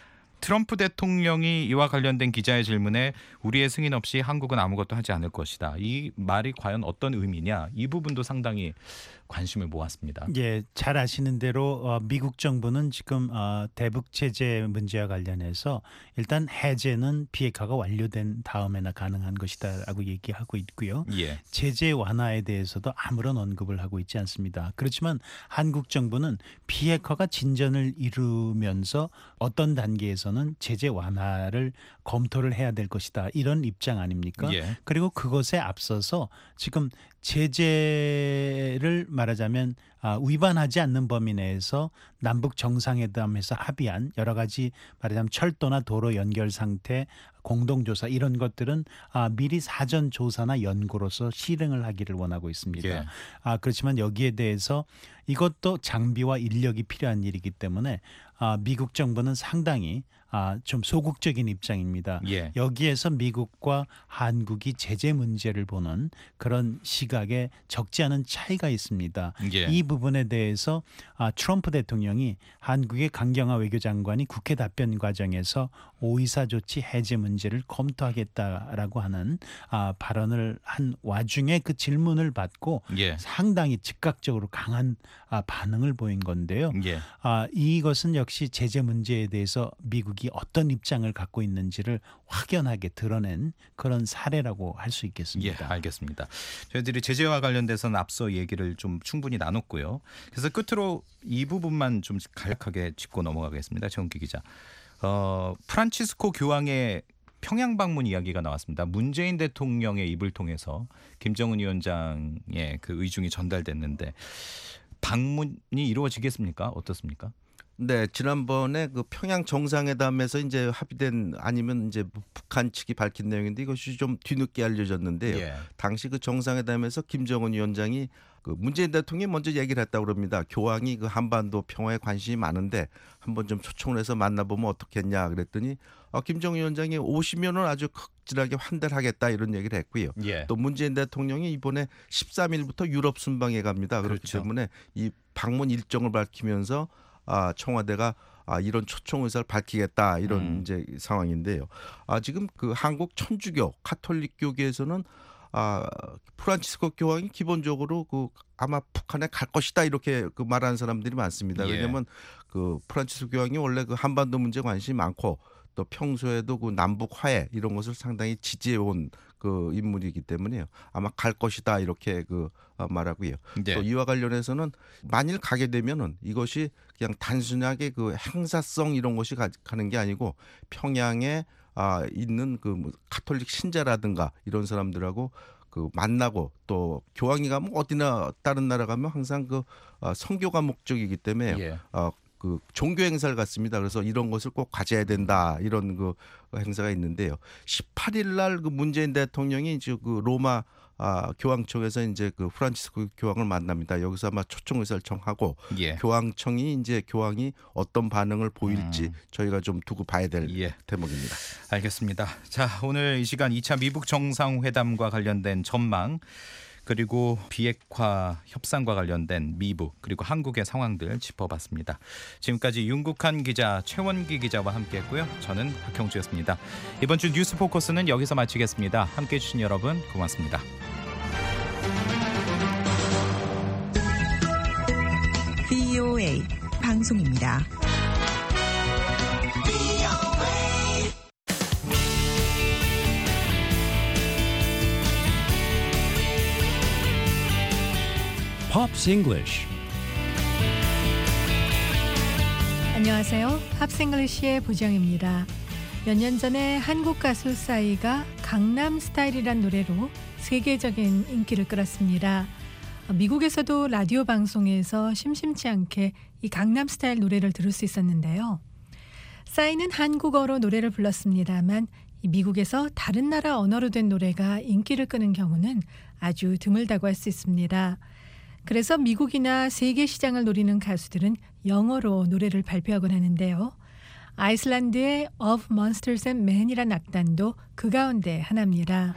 Speaker 3: 트럼프 대통령이 이와 관련된 기자의 질문에 우리의 승인 없이 한국은 아무것도 하지 않을 것이다. 이 말이 과연 어떤 의미냐? 이 부분도 상당히 관심을 모았습니다.
Speaker 4: 예, 잘 아시는 대로 어, 미국 정부는 지금 어, 대북 제재 문제와 관련해서 일단 해제는 비핵화가 완료된 다음에나 가능한 것이다라고 얘기하고 있고요.
Speaker 3: 예.
Speaker 4: 제재 완화에 대해서도 아무런 언급을 하고 있지 않습니다. 그렇지만 한국 정부는 비핵화가 진전을 이루면서 어떤 단계에서는 제재 완화를 검토를 해야 될 것이다. 이런 입장 아닙니까?
Speaker 3: 예.
Speaker 4: 그리고 그것에 앞서서 지금 제재를 말하자면 아, 위반하지 않는 범위 내에서 남북 정상회담에서 합의한 여러 가지 말하자면 철도나 도로 연결 상태, 공동조사 이런 것들은 아, 미리 사전 조사나 연구로서 실행을 하기를 원하고 있습니다.
Speaker 3: 예.
Speaker 4: 아, 그렇지만 여기에 대해서 이것도 장비와 인력이 필요한 일이기 때문에 아, 미국 정부는 상당히 아, 좀 소극적인 입장입니다.
Speaker 3: 예.
Speaker 4: 여기에서 미국과 한국이 제재 문제를 보는 그런 시각에 적지 않은 차이가 있습니다.
Speaker 3: 예.
Speaker 4: 이 부분에 대해서 아, 트럼프 대통령이 한국의 강경화 외교장관이 국회 답변 과정에서 오이사 조치 해제 문제를 검토하겠다라고 하는 아, 발언을 한 와중에 그 질문을 받고
Speaker 3: 예.
Speaker 4: 상당히 즉각적으로 강한 아, 반응을 보인 건데요.
Speaker 3: 예.
Speaker 4: 아, 이것은 역시 제재 문제에 대해서 미국이 어떤 입장을 갖고 있는지를 확연하게 드러낸 그런 사례라고 할 수
Speaker 3: 예,
Speaker 4: 있겠습니다.
Speaker 3: 알겠습니다. 저희들이 제재와 관련돼서는 앞서 얘기를 좀 충분히 나눴고요. 그래서 끝으로 이 부분만 좀 간략하게 짚고 넘어가겠습니다. 최원기 기자. 어, 프란치스코 교황의 평양 방문 이야기가 나왔습니다. 문재인 대통령의 입을 통해서 김정은 위원장의 그 의중이 전달됐는데 방문이 이루어지겠습니까? 어떻습니까?
Speaker 5: 네, 지난번에 그 평양 정상회담에서 이제 합의된 아니면 이제 북한 측이 밝힌 내용인데 이것이 좀 뒤늦게 알려졌는데요.
Speaker 3: 예.
Speaker 5: 당시 그 정상회담에서 김정은 위원장이 그 문재인 대통령이 먼저 얘기를 했다고 그럽니다. 교황이 그 한반도 평화에 관심이 많은데 한번 좀 초청을 해서 만나보면 어떻겠냐 그랬더니 어, 김정은 위원장이 오시면은 아주 극진하게 환대를 하겠다 이런 얘기를 했고요.
Speaker 3: 예.
Speaker 5: 또 문재인 대통령이 이번에 십삼 일부터 유럽 순방에 갑니다. 그렇기
Speaker 3: 그렇죠.
Speaker 5: 때문에 이 방문 일정을 밝히면서 아, 청와대가 아, 이런 초청 의사를 밝히겠다 이런
Speaker 3: 음.
Speaker 5: 이제 상황인데요. 아, 지금 그 한국 천주교 카톨릭교계에서는 아, 프란치스코 교황이 기본적으로 그 아마 북한에 갈 것이다 이렇게 그 말하는 사람들이 많습니다.
Speaker 3: 예.
Speaker 5: 왜냐하면 그 프란치스코 교황이 원래 그 한반도 문제에 관심이 많고 또 평소에도 그 남북 화해 이런 것을 상당히 지지해온 그 인물이기 때문에요. 아마 갈 것이다 이렇게 그 말하고요.
Speaker 3: 네.
Speaker 5: 또 이와 관련해서는 만일 가게 되면은 이것이 그냥 단순하게 그 행사성 이런 것이 가, 가는 게 아니고 평양에 아, 있는 그 뭐 카톨릭 신자라든가 이런 사람들하고 그 만나고 또 교황이 가면 어디나 다른 나라 가면 항상 그 어, 선교가 목적이기 때문에
Speaker 3: 예.
Speaker 5: 어, 그 종교 행사를 갖습니다. 그래서 이런 것을 꼭 가져야 된다 이런 그 행사가 있는데요. 십팔 일 날 그 문재인 대통령이 이제 그 로마 아, 교황청에서 이제 그 프란치스코 교황을 만납니다. 여기서 아마 초청 의사를 청하고
Speaker 3: 예.
Speaker 5: 교황청이 이제 교황이 어떤 반응을 보일지
Speaker 3: 음.
Speaker 5: 저희가 좀 두고 봐야 될
Speaker 3: 예.
Speaker 5: 대목입니다.
Speaker 3: 알겠습니다. 자, 오늘 이 시간 이 차 미북 정상회담과 관련된 전망 그리고 비핵화 협상과 관련된 미북 그리고 한국의 상황들 짚어봤습니다. 지금까지 윤국한 기자, 최원기 기자와 함께했고요. 저는 박형주였습니다. 이번 주 뉴스 포커스는 여기서 마치겠습니다. 함께해 주신 여러분 고맙습니다.
Speaker 9: 브이오에이 방송입니다.
Speaker 10: Pops English.
Speaker 11: 안녕하세요. 팝싱글리시의 보정입니다. 몇 년 전에 한국 가수 싸이가 강남 스타일이란 노래로 세계적인 인기를 끌었습니다. 미국에서도 라디오 방송에서 심심치 않게 이 강남 스타일 노래를 들을 수 있었는데요. 싸이는 한국어로 노래를 불렀습니다만 이 미국에서 다른 나라 언어로 된 노래가 인기를 끄는 경우는 아주 드물다고 할 수 있습니다. 그래서 미국이나 세계 시장을 노리는 가수들은 영어로 노래를 발표하곤 하는데요. 아이슬란드의 Of Monsters and Men이란 악단도 그 가운데 하나입니다.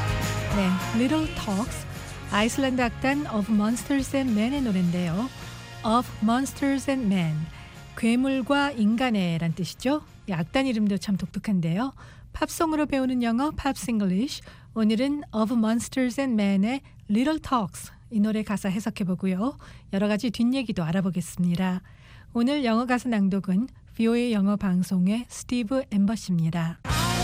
Speaker 11: 네, Little Talks, 아이슬란드 악단 Of Monsters and Men의 노래인데요. of Monsters and Men, 괴물과 인간의 란 뜻이죠. 악단 이름도 참 독특한데요. 팝송으로 배우는 영어 팝스 잉글리쉬, 오늘은 of Monsters and Men의 Little Talks, 이 노래 가사 해석해보고요. 여러 가지 뒷얘기도 알아보겠습니다. 오늘 영어 가사 낭독은 브이오에이 영어 방송의 스티브 엠버씨입니다.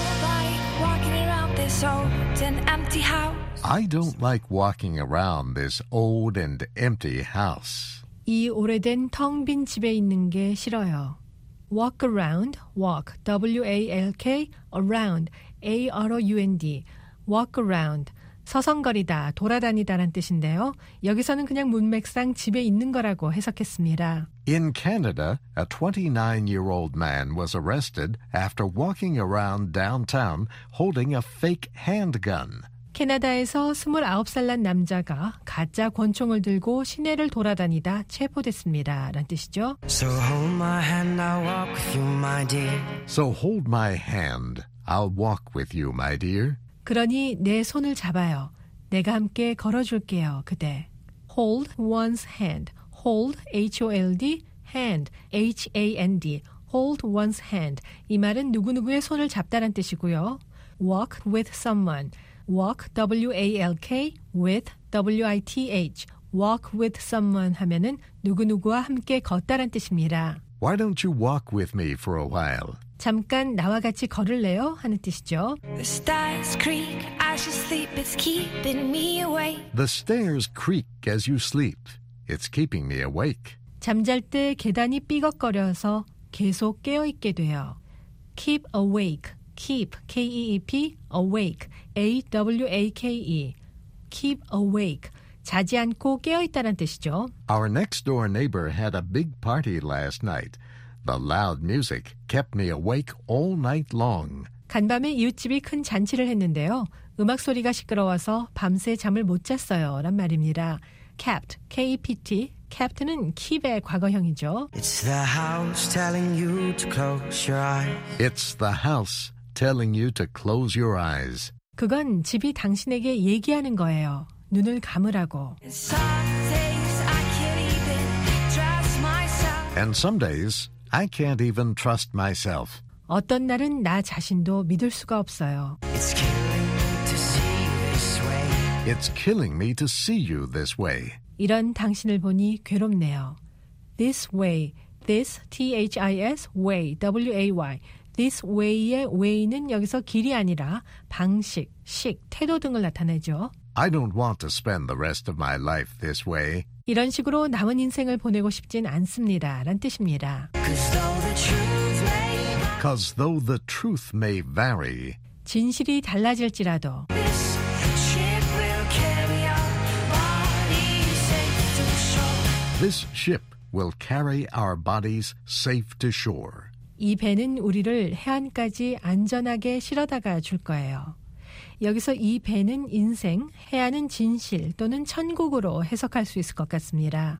Speaker 12: I don't like walking around this old and empty house.
Speaker 11: 이 오래된 텅 빈 집에 있는 게 싫어요. Walk around, walk, W-A-L-K, around, A-R-O-U-N-D, walk around, 서성거리다, 돌아다니다란 뜻인데요. 여기서는 그냥 문맥상 집에 있는 거라고 해석했습니다.
Speaker 12: In Canada, a twenty-nine-year-old man was arrested after walking around downtown holding a fake handgun.
Speaker 11: 캐나다에서 스물아홉 살 난 남자가 가짜 권총을 들고 시내를 돌아다니다 체포됐습니다. 란 뜻이죠.
Speaker 13: So hold my hand, I'll walk with you, my dear.
Speaker 12: So hold my hand, I'll walk with you, my dear.
Speaker 11: 그러니 내 손을 잡아요. 내가 함께 걸어줄게요, 그대. Hold one's hand. Hold, H-O-L-D, hand, H-A-N-D. Hold one's hand. 이 말은 누구누구의 손을 잡다란 뜻이고요. Walk with someone. Walk, W-A-L-K, with, W-I-T-H. Walk with someone 하면은 누구누구와 함께 걷다란 뜻입니다.
Speaker 12: Why don't you walk with me for a while?
Speaker 11: 잠깐 나와 같이 걸을래요? 하는 뜻이죠.
Speaker 14: The stairs creak as you sleep, it's keeping me awake.
Speaker 12: The stairs creak as you sleep. It's keeping me awake.
Speaker 11: 잠잘 때 계단이 삐걱거려서 계속 깨어있게 돼요. Keep awake. Keep, K-E-E-P, awake, A-W-A-K-E. Keep awake. 자지 않고 깨어있다는 뜻이죠.
Speaker 12: Our next door neighbor had a big party last night. The loud music kept me awake all night long.
Speaker 11: 간밤에 이웃집이 큰 잔치를 했는데요. 음악 소리가 시끄러워서 밤새 잠을 못 잤어요. 란 말입니다. kept, K-E-P-T, kept는 keep의 과거형이죠.
Speaker 13: It's the house telling you to close your eyes.
Speaker 12: It's the house telling you to close your eyes.
Speaker 11: 그건 집이 당신에게 얘기하는 거예요. 눈을 감으라고.
Speaker 12: And some days I can't even trust myself.
Speaker 11: 어떤 날은 나 자신도 믿을 수가 없어요.
Speaker 13: It's killing me to see you this way.
Speaker 12: It's killing me to see you this way.
Speaker 11: 이런 당신을 보니 괴롭네요. This way, this, T-H-I-S, way, W-A-Y. This way의 way는 여기서 길이 아니라 방식, 식, 태도 등을 나타내죠.
Speaker 12: I don't want to spend the rest of my life this way.
Speaker 11: 이런 식으로 남은 인생을 보내고 싶진 않습니다. 란 뜻입니다.
Speaker 12: Because though the truth may vary,
Speaker 11: 진실이 달라질지라도
Speaker 12: this ship will carry our bodies safe to shore.
Speaker 11: 이 배는 우리를 해안까지 안전하게 실어다가 줄 거예요. 여기서 이 배는 인생, 해안은 진실 또는 천국으로 해석할 수 있을 것 같습니다.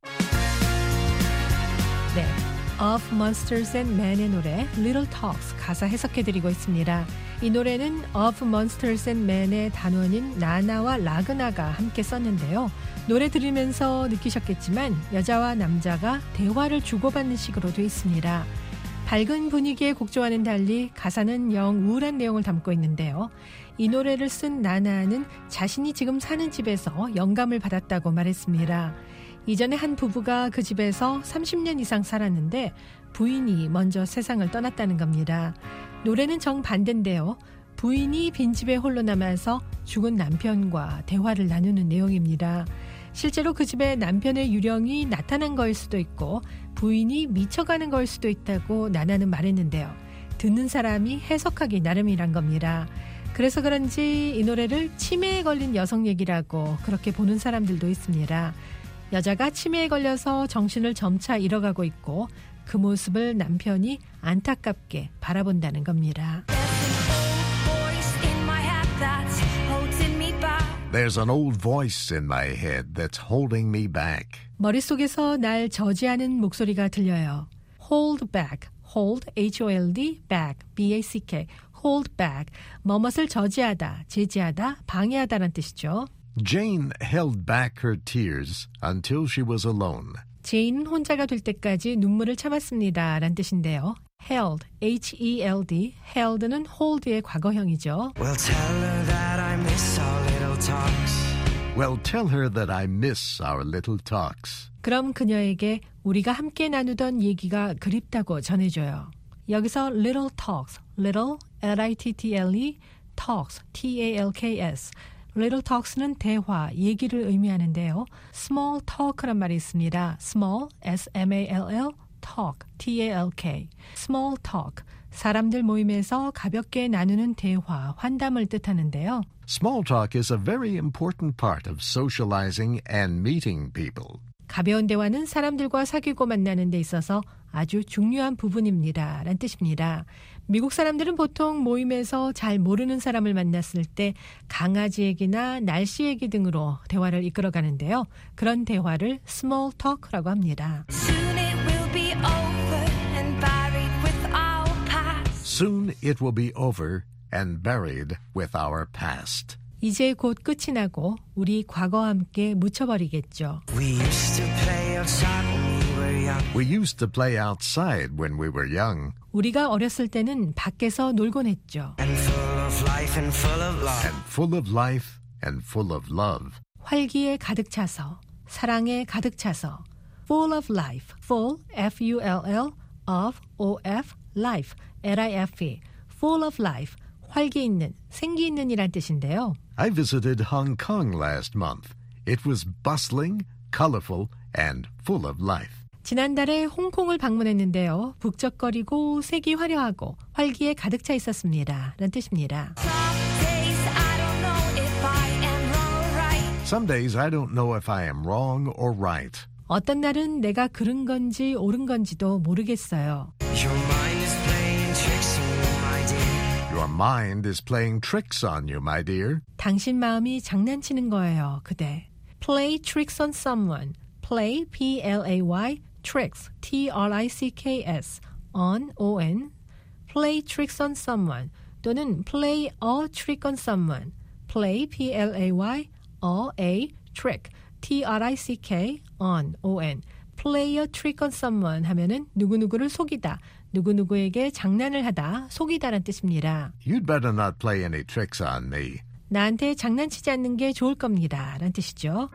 Speaker 11: 네, of Monsters and Men의 노래 Little Talks 가사 해석해드리고 있습니다. 이 노래는 of Monsters and Men의 단원인 나나와 라그나가 함께 썼는데요. 노래 들으면서 느끼셨겠지만 여자와 남자가 대화를 주고받는 식으로 되어 있습니다. 밝은 분위기의 곡조와는 달리 가사는 영 우울한 내용을 담고 있는데요. 이 노래를 쓴 나나는 자신이 지금 사는 집에서 영감을 받았다고 말했습니다. 이전에 한 부부가 그 집에서 삼십 년 이상 살았는데 부인이 먼저 세상을 떠났다는 겁니다. 노래는 정반대인데요. 부인이 빈집에 홀로 남아서 죽은 남편과 대화를 나누는 내용입니다. 실제로 그 집에 남편의 유령이 나타난 거일 수도 있고 부인이 미쳐가는 거일 수도 있다고 나나는 말했는데요. 듣는 사람이 해석하기 나름이란 겁니다. 그래서 그런지 이 노래를 치매에 걸린 여성 얘기라고 그렇게 보는 사람들도 있습니다. 여자가 치매에 걸려서 정신을 점차 잃어가고 있고 그 모습을 남편이 안타깝게 바라본다는 겁니다.
Speaker 12: There's an old voice in my head that's holding me back.
Speaker 11: 머릿속에서 날 저지하는 목소리가 들려요. Hold back, hold, H-O-L-D, back, B-A-C-K, hold back, 뭐뭇을 저지하다, 제지하다, 방해하다란 뜻이죠.
Speaker 12: Jane held back her tears until she was alone.
Speaker 11: 제인은 혼자가 될 때까지 눈물을 참았습니다. 라는 뜻인데요. held, H-E-L-D, held는 hold의 과거형이죠.
Speaker 13: Well, tell her that I miss our little talks.
Speaker 12: Well, tell her that I miss our little talks.
Speaker 11: 그럼 그녀에게 우리가 함께 나누던 얘기가 그립다고 전해줘요. 여기서 little talks, little, L-I-T-T-L-E, talks, T-A-L-K-S. little talks는 대화, 얘기를 의미하는데요. small talk란 말이 있습니다. small, S-M-A-L-L, talk, T-A-L-K. small talk, 사람들 모임에서 가볍게 나누는 대화, 환담을 뜻하는데요.
Speaker 12: Small talk is a very important part of socializing and meeting people.
Speaker 11: 가벼운 대화는 사람들과 사귀고 만나는 데 있어서 아주 중요한 부분입니다. 라는 뜻입니다. 미국 사람들은 보통 모임에서 잘 모르는 사람을 만났을 때 강아지 얘기나 날씨 얘기 등으로 대화를 이끌어가는데요. 그런 대화를 small talk라고 합니다.
Speaker 14: Soon it will be over and buried with our past.
Speaker 12: Soon it will be over and buried with our past.
Speaker 11: 이제 곧 끝이 나고 우리 과거와 함께 묻혀버리겠죠.
Speaker 13: We used to play outside when we were young.
Speaker 12: We used to play outside when we were young.
Speaker 11: 우리가 어렸을 때는 밖에서 놀곤 했죠.
Speaker 13: And full of life and full of love.
Speaker 12: And full of life and full of love.
Speaker 11: 활기에 가득 차서, 사랑에 가득 차서. Full of life, full, F-U-L-L, of, O-F, life, L-I-F-E. Full of life, 활기 있는, 생기 있는 이란 뜻인데요.
Speaker 12: I visited Hong Kong last month. It was bustling, colorful, and full of life.
Speaker 11: 지난달에 홍콩을 방문했는데요. 북적거리고 색이 화려하고 활기에 가득 차 있었습니다. 라는 뜻입니다.
Speaker 12: Some days I don't know if I am wrong or right.
Speaker 11: 어떤 날은 내가 그른 건지 옳은 건지도 모르겠어요.
Speaker 13: Your mind is playing tricks on you, my dear.
Speaker 12: Your mind is playing tricks on you, my dear.
Speaker 11: 당신 마음이 장난치는 거예요, 그대. Play tricks on someone. Play, P-L-A-Y, tricks, T-R-I-C-K-S, on, O-N. Play tricks on someone 또는 play a trick on someone. Play, P-L-A-Y, a, trick, T-R-I-C-K, on, O-N. Play a trick on someone 하면은 누구누구를 속이다, 누구누구에게 장난을 하다, 속이다라는 뜻입니다.
Speaker 12: You'd better not play any tricks on me.
Speaker 11: 나한테 장난치지 않는 게 좋을 겁니다. 라는 뜻이죠.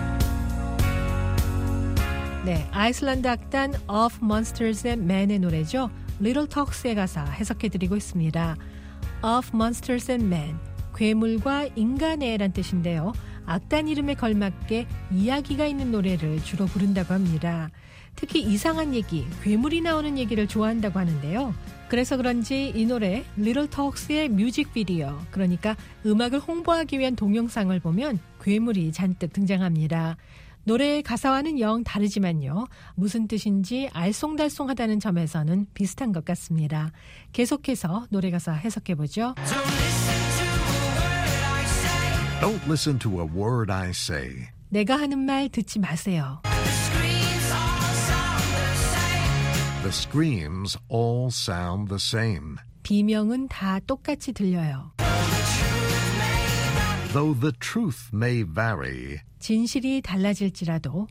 Speaker 11: 네, 아이슬란드 악단 Of Monsters and Men의 노래죠. Little Talks의 가사 해석해드리고 있습니다. Of Monsters and Men, 괴물과 인간의 란 뜻인데요. 악단 이름에 걸맞게 이야기가 있는 노래를 주로 부른다고 합니다. 특히 이상한 얘기, 괴물이 나오는 얘기를 좋아한다고 하는데요. 그래서 그런지 이 노래 Little Talks의 뮤직비디오, 그러니까 음악을 홍보하기 위한 동영상을 보면 괴물이 잔뜩 등장합니다. 노래의 가사와는 영 다르지만요. 무슨 뜻인지 알쏭달쏭하다는 점에서는 비슷한 것 같습니다. 계속해서 노래 가사 해석해보죠.
Speaker 12: Don't listen to a word I say.
Speaker 11: 내가 하는 말 듣지 마세요.
Speaker 12: The screams all sound the same.
Speaker 11: 비명은 다 똑같이 들려요.
Speaker 12: Though the truth may vary.
Speaker 11: 진실이 달라질지라도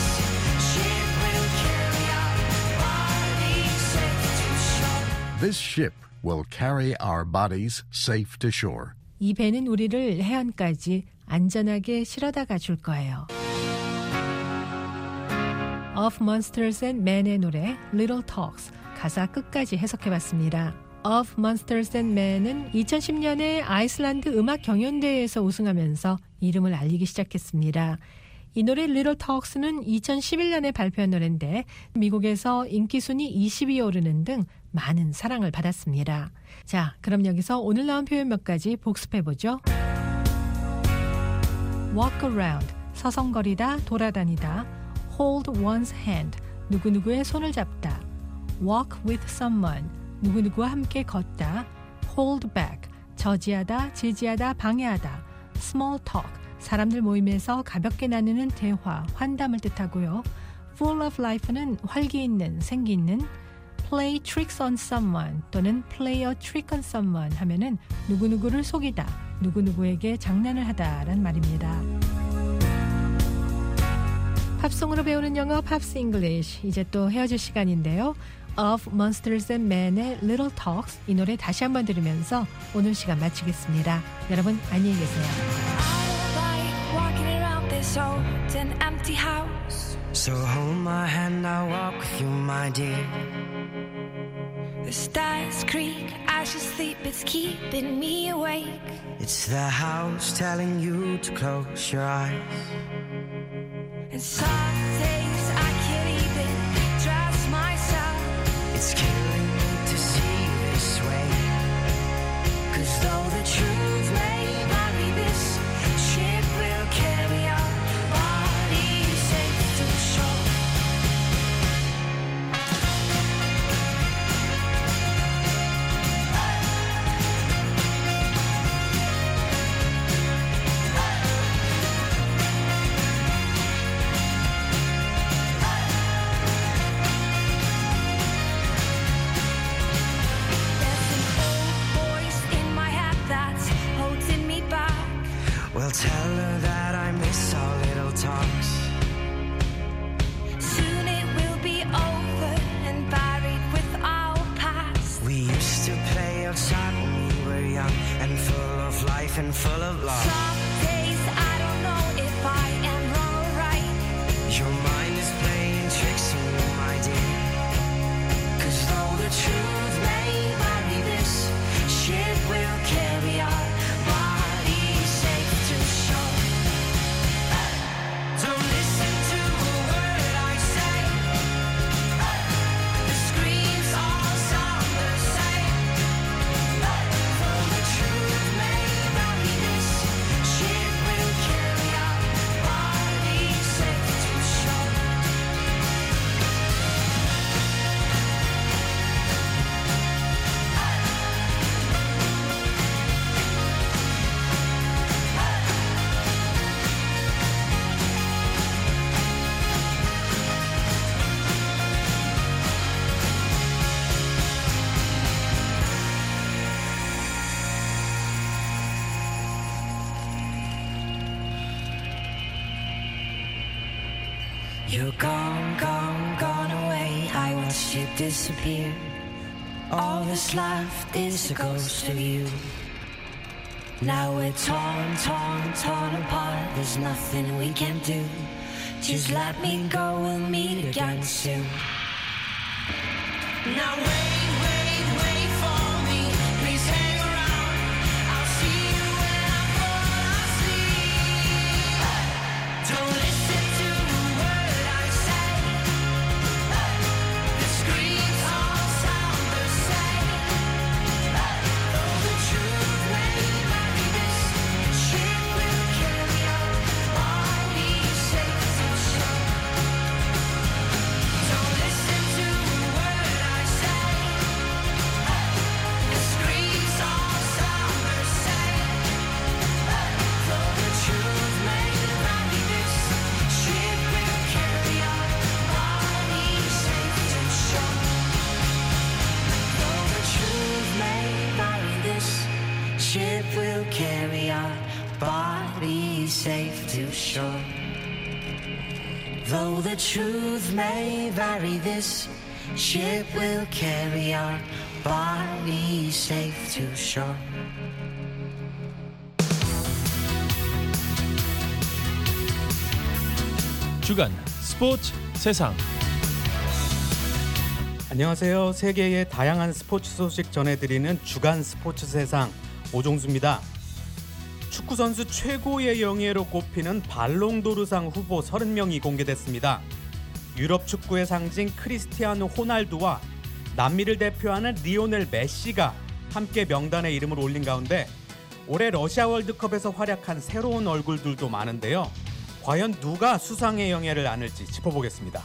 Speaker 12: This ship will carry our bodies safe to shore.
Speaker 11: 이 배는 우리를 해안까지 안전하게 실어다가 줄 거예요. Of Monsters and Men의 노래 Little Talks, 가사 끝까지 해석해봤습니다. Of Monsters and Men은 이천십 년에 아이슬란드 음악 경연대회에서 우승하면서 이름을 알리기 시작했습니다. 이 노래 Little Talks는 이천십일 년에 발표한 노래인데 미국에서 인기 순위 이십 위에 오르는 등 많은 사랑을 받았습니다. 자, 그럼 여기서 오늘 나온 표현 몇 가지 복습해보죠. Walk around, 서성거리다, 돌아다니다. Hold one's hand, 누구누구의 손을 잡다. Walk with someone, 누구누구와 함께 걷다. Hold back, 저지하다, 제지하다, 방해하다. Small talk, 사람들 모임에서 가볍게 나누는 대화, 환담을 뜻하고요. Full of life는 활기 있는, 생기 있는. Play tricks on someone 또는 play a trick on someone 하면은 누구누구를 속이다, 누구누구에게 장난을 하다라는 말입니다. 팝송으로 배우는 영어 팝스 잉글리쉬 이제 또 헤어질 시간인데요. Of Monsters and Men의 Little Talks 이 노래 다시 한번 들으면서 오늘 시간 마치겠습니다. 여러분 안녕히 계세요.
Speaker 14: Walking around this old and empty house.
Speaker 13: So hold my hand, I'll walk with you, my dear.
Speaker 14: The stars creak as you sleep, it's keeping me awake.
Speaker 13: It's the house telling you to close your eyes.
Speaker 14: And some days I can't even trust myself.
Speaker 13: It's killing me to see you this way. 'Cause though the truth may vary, this ship will carry our bodies safe to shore. Well, tell her that I miss our little talks.
Speaker 14: Soon it will be over and buried with our past.
Speaker 13: We used to play outside when we were young and full of life and full of love.
Speaker 14: Some days I don't know if I am wrong or right.
Speaker 13: Your mind is playing tricks on you, my dear. 'Cause though the truth may vary, this ship will carry our bodies safe to shore. Don't listen to a word I say. The screams all sound the same. Though the truth may vary, this ship will carry our bodies safe to shore. You're gone, gone, gone away. I watched you disappear. All that's left is a ghost of you. Now we're torn, torn, torn apart. There's nothing we can do. Just let me go, we'll meet again soon. Now wait, wait, wait for me. Please hang around. I'll see you when I fall asleep. Don't listen to a word I say. The screams all sound the same. Though the truth may vary, this ship will carry our bodies safe to shore. Don't listen to a word I say. The screams all sound the same. Though the truth may vary, this ship will carry our bodies safe to shore. Though the truth may vary, this ship will carry our bodies safe to shore. Though the truth may vary, this ship will carry our bodies safe to shore.
Speaker 15: 주간 스포츠 세상.
Speaker 16: 안녕하세요. 세계의 다양한 스포츠 소식 전해드리는 주간 스포츠 세상 오종수입니다. 축구선수 최고의 영예로 꼽히는 발롱도르상 후보 서른 명이 공개됐습니다. 유럽 축구의 상징 크리스티아노 호날두와 남미를 대표하는 리오넬 메시가 함께 명단에 이름을 올린 가운데 올해 러시아 월드컵에서 활약한 새로운 얼굴들도 많은데요. 과연 누가 수상의 영예를 안을지 짚어보겠습니다.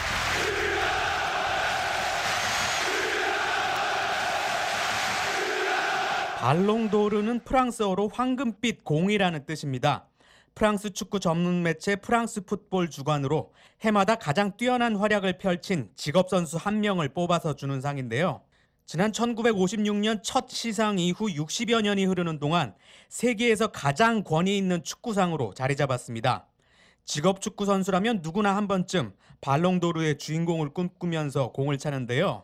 Speaker 16: 발롱도르는 프랑스어로 황금빛 공이라는 뜻입니다. 프랑스 축구 전문 매체 프랑스 풋볼 주간으로 해마다 가장 뛰어난 활약을 펼친 직업선수 한 명을 뽑아서 주는 상인데요. 지난 천구백오십육 년 첫 시상 이후 육십여 년이 흐르는 동안 세계에서 가장 권위 있는 축구상으로 자리 잡았습니다. 직업 축구 선수라면 누구나 한 번쯤 발롱도르의 주인공을 꿈꾸면서 공을 차는데요.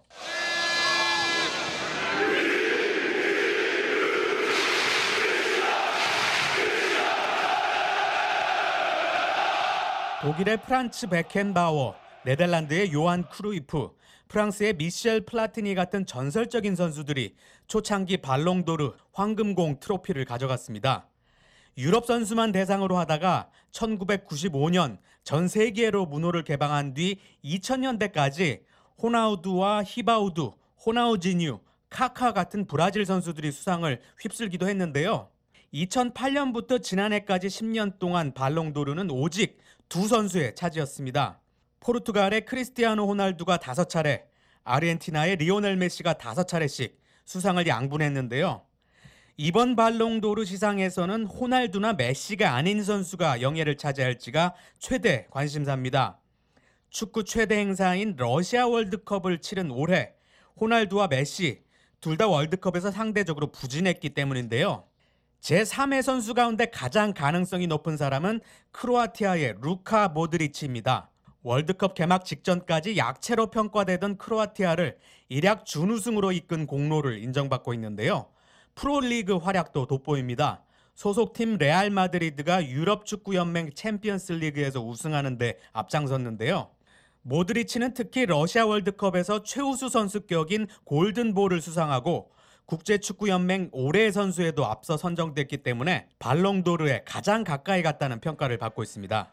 Speaker 16: 독일의 프란츠 베켄바워, 네덜란드의 요한 크루이프, 프랑스의 미셸 플라티니 같은 전설적인 선수들이 초창기 발롱도르 황금공 트로피를 가져갔습니다. 유럽 선수만 대상으로 하다가 천구백구십오 년 전 세계로 문호를 개방한 뒤 이천 년대까지 호나우두와 히바우두, 호나우지뉴, 카카 같은 브라질 선수들이 수상을 휩쓸기도 했는데요. 이천팔 년부터 지난해까지 십 년 동안 발롱도르는 오직 두 선수의 차지였습니다. 포르투갈의 크리스티아노 호날두가 다섯 차례, 아르헨티나의 리오넬 메시가 다섯 차례씩 수상을 양분했는데요. 이번 발롱도르 시상에서는 호날두나 메시가 아닌 선수가 영예를 차지할지가 최대 관심사입니다. 축구 최대 행사인 러시아 월드컵을 치른 올해 호날두와 메시 둘 다 월드컵에서 상대적으로 부진했기 때문인데요. 제삼 회 선수 가운데 가장 가능성이 높은 사람은 크로아티아의 루카 모드리치입니다. 월드컵 개막 직전까지 약체로 평가되던 크로아티아를 일약 준우승으로 이끈 공로를 인정받고 있는데요. 프로리그 활약도 돋보입니다. 소속팀 레알 마드리드가 유럽 축구연맹 챔피언스 리그에서 우승하는 데 앞장섰는데요. 모드리치는 특히 러시아 월드컵에서 최우수 선수격인 골든볼을 수상하고 국제축구연맹 올해의 선수에도 앞서 선정됐기 때문에 발롱도르에 가장 가까이 갔다는 평가를 받고 있습니다.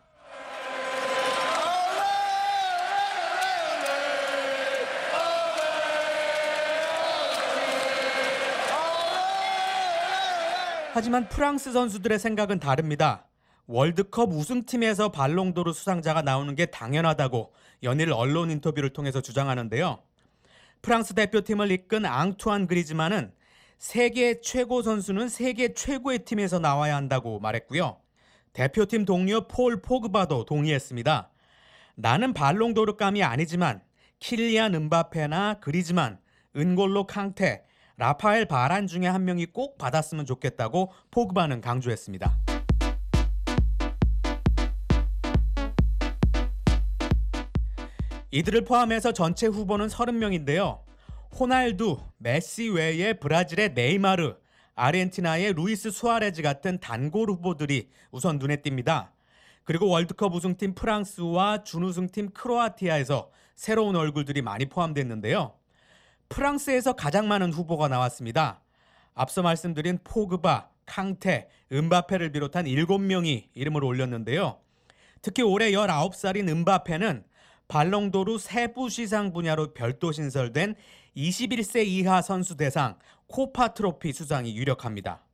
Speaker 16: 하지만 프랑스 선수들의 생각은 다릅니다. 월드컵 우승팀에서 발롱도르 수상자가 나오는 게 당연하다고 연일 언론 인터뷰를 통해서 주장하는데요. 프랑스 대표팀을 이끈 앙투안 그리즈만은 세계 최고 선수는 세계 최고의 팀에서 나와야 한다고 말했고요. 대표팀 동료 폴 포그바도 동의했습니다. 나는 발롱도르감이 아니지만 킬리안 음바페나 그리즈만, 은골로 캉테, 라파엘 바란 중에 한 명이 꼭 받았으면 좋겠다고 포그바는 강조했습니다. 이들을 포함해서 전체 후보는 서른 명인데요. 호날두, 메시 외에 브라질의 네이마르, 아르헨티나의 루이스 수아레즈 같은 단골 후보들이 우선 눈에 띕니다. 그리고 월드컵 우승팀 프랑스와 준우승팀 크로아티아에서 새로운 얼굴들이 많이 포함됐는데요. 프랑스에서 가장 많은 후보가 나왔습니다. 앞서 말씀드린 포그바, 캉테, 음바페를 비롯한 일곱 명이 이름을 올렸는데요. 특히 올해 열아홉 살인 음바페는 발롱도르 세부 시상 분야로 별도 신설된 이십일 세 이하 선수 대상 코파 트로피 수상이 유력합니다.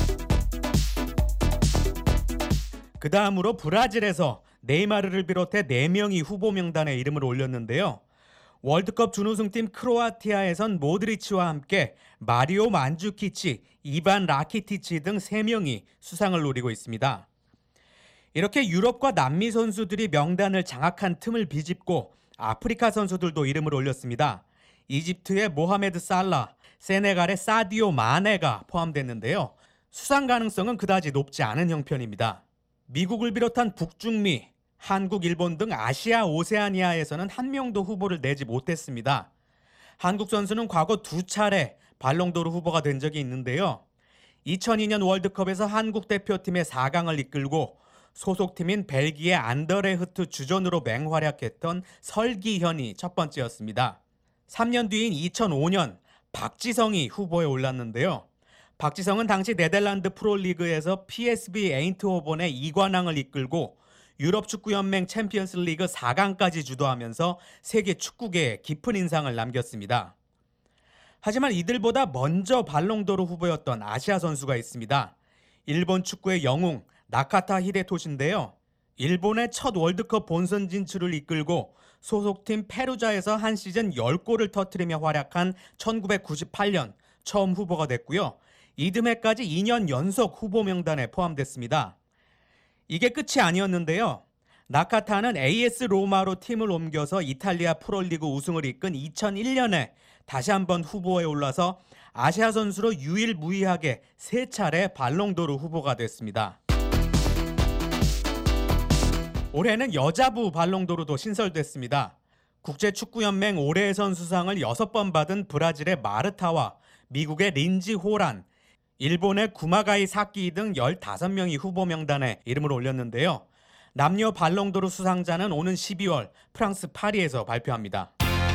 Speaker 16: 그 다음으로 브라질에서 네이마르를 비롯해 네 명이 후보 명단에 이름을 올렸는데요. 월드컵 준우승팀 크로아티아에선 모드리치와 함께 마리오 만주키치, 이반 라키티치 등 세 명이 수상을 노리고 있습니다. 이렇게 유럽과 남미 선수들이 명단을 장악한 틈을 비집고 아프리카 선수들도 이름을 올렸습니다. 이집트의 모하메드 살라, 세네갈의 사디오 마네가 포함됐는데요. 수상 가능성은 그다지 높지 않은 형편입니다. 미국을 비롯한 북중미, 한국, 일본 등 아시아, 오세아니아에서는 한 명도 후보를 내지 못했습니다. 한국 선수는 과거 두 차례 발롱도르 후보가 된 적이 있는데요. 이천이 년 월드컵에서 한국 대표팀의 사 강을 이끌고 소속팀인 벨기에 안더레흐트 주전으로 맹활약했던 설기현이 첫 번째였습니다. 삼 년 뒤인 이천오 년 박지성이 후보에 올랐는데요. 박지성은 당시 네덜란드 프로리그에서 피에스비 에인트호번의 이관왕을 이끌고 유럽 축구연맹 챔피언스 리그 사 강까지 주도하면서 세계 축구계에 깊은 인상을 남겼습니다. 하지만 이들보다 먼저 발롱도르 후보였던 아시아 선수가 있습니다. 일본 축구의 영웅 나카타 히데토시인데요. 일본의 첫 월드컵 본선 진출을 이끌고 소속팀 페루자에서 한 시즌 십 골을 터뜨리며 활약한 천구백구십팔 년 처음 후보가 됐고요. 이듬해까지 이 년 연속 후보 명단에 포함됐습니다. 이게 끝이 아니었는데요. 나카타는 에이에스 로마로 팀을 옮겨서 이탈리아 프로리그 우승을 이끈 이천일 년에 다시 한번 후보에 올라서 아시아 선수로 유일무이하게 세 차례 발롱도르 후보가 됐습니다. 올해는 여자부 발롱도르도 신설됐습니다. 국제축구연맹 올해의 선수상을 여섯 번 받은 브라질의 마르타와 미국의 린지 호란, 일본의 구마가이 사키 등 열다섯 명이 후보 명단에 이름을 올렸는데요. 남녀 발롱도르 수상자는 오는 십이월 프랑스 파리에서 발표합니다.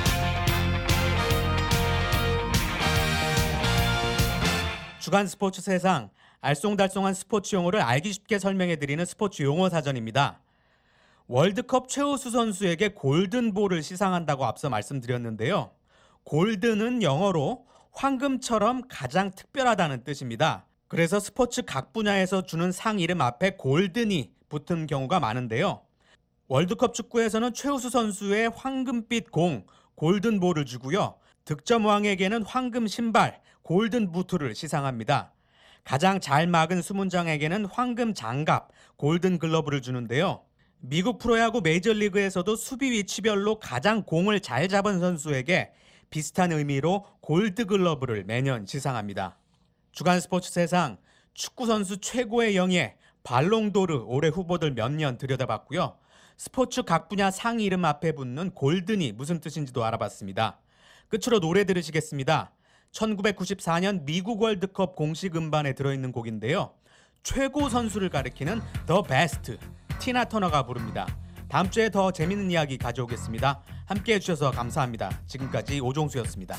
Speaker 16: 주간 스포츠 세상, 알쏭달쏭한 스포츠 용어를 알기 쉽게 설명해드리는 스포츠 용어 사전입니다. 월드컵 최우수 선수에게 골든볼을 시상한다고 앞서 말씀드렸는데요. 골든은 영어로 황금처럼 가장 특별하다는 뜻입니다. 그래서 스포츠 각 분야에서 주는 상 이름 앞에 골든이 붙은 경우가 많은데요. 월드컵 축구에서는 최우수 선수의 황금빛 공, 골든볼을 주고요. 득점왕에게는 황금 신발, 골든 부트를 시상합니다. 가장 잘 막은 수문장에게는 황금 장갑, 골든 글러브를 주는데요. 미국 프로야구 메이저리그에서도 수비 위치별로 가장 공을 잘 잡은 선수에게 비슷한 의미로 골드 글러브를 매년 시상합니다. 주간 스포츠 세상, 축구 선수 최고의 영예 발롱도르 올해 후보들 몇 년 들여다봤고요. 스포츠 각 분야 상 이름 앞에 붙는 골든이 무슨 뜻인지도 알아봤습니다. 끝으로 노래 들으시겠습니다. 천구백구십사 년 미국 월드컵 공식 음반에 들어있는 곡인데요. 최고 선수를 가리키는 The Best, 티나 터너가 부릅니다. 다음 주에 더 재밌는 이야기 가져오겠습니다. 함께해 주셔서 감사합니다. 지금까지 오종수였습니다.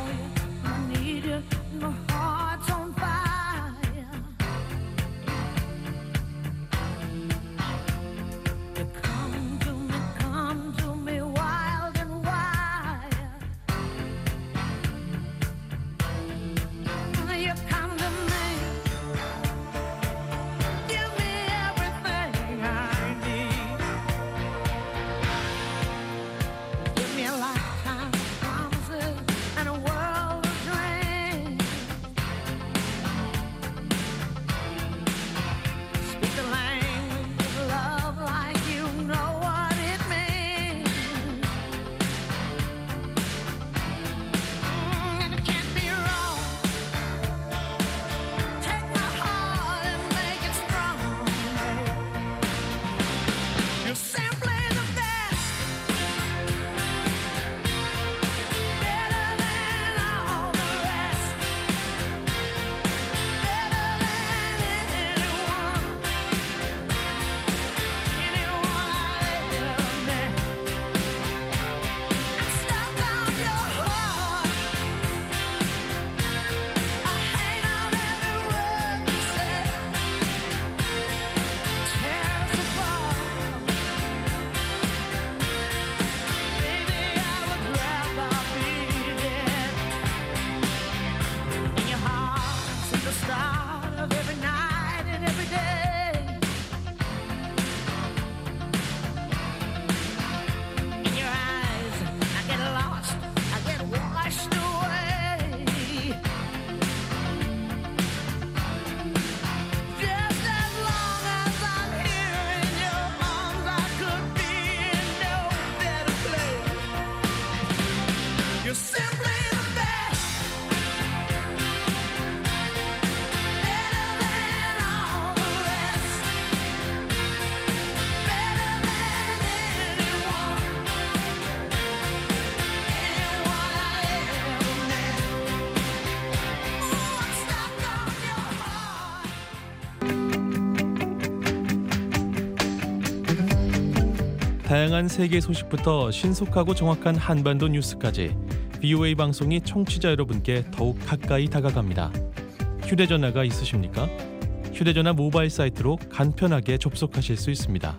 Speaker 15: 다양한 세계 소식부터 신속하고 정확한 한반도 뉴스까지 비오에이 방송이 청취자 여러분께 더욱 가까이 다가갑니다. 휴대전화가 있으십니까? 휴대전화 모바일 사이트로 간편하게 접속하실 수 있습니다.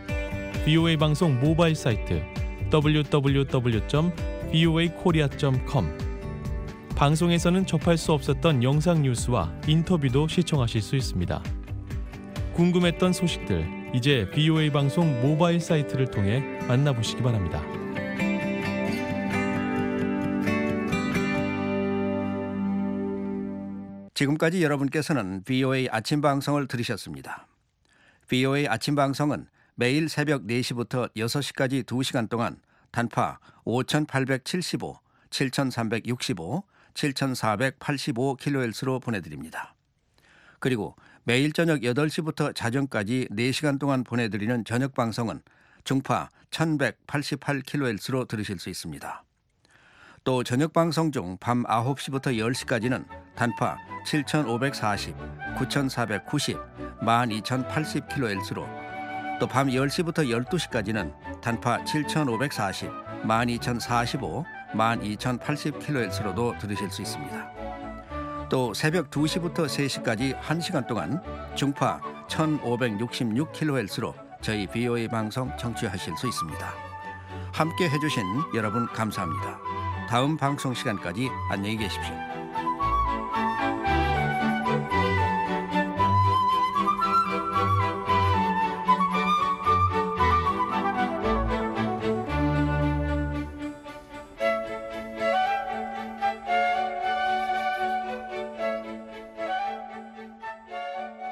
Speaker 15: 비오에이 방송 모바일 사이트 더블유 더블유 더블유 점 비오에이 코리아 점 컴. 방송에서는 접할 수 없었던 영상 뉴스와 인터뷰도 시청하실 수 있습니다. 궁금했던 소식들 이제 비오에이 방송 모바일 사이트를 통해 만나보시기 바랍니다.
Speaker 17: 지금까지 여러분께서는 비오에이 아침 방송을 들으셨습니다. 비오에이 아침 방송은 매일 새벽 네 시부터 여섯 시까지 두 시간 동안 단파 오천팔백칠십오, 칠천삼백육십오, 칠천사백팔십오 킬로헤르츠로 보내드립니다. 그리고 매일 저녁 여덟 시부터 자정까지 네 시간 동안 보내드리는 저녁 방송은 중파 천백팔십팔 킬로헤르츠로 들으실 수 있습니다. 또 저녁 방송 중 밤 아홉 시부터 열 시까지는 단파 칠천오백사십, 구천사백구십, 만 이천팔십 킬로헤르츠로, 또 밤 열 시부터 열두 시까지는 단파 칠천오백사십, 만 이천사십오, 만 이천팔십 킬로헤르츠로도 들으실 수 있습니다. 또 새벽 두 시부터 세 시까지 한 시간 동안 중파 천오백육십육 킬로헤르츠로 저희 비오에이 방송 청취하실 수 있습니다. 함께 해주신 여러분 감사합니다. 다음 방송 시간까지 안녕히 계십시오.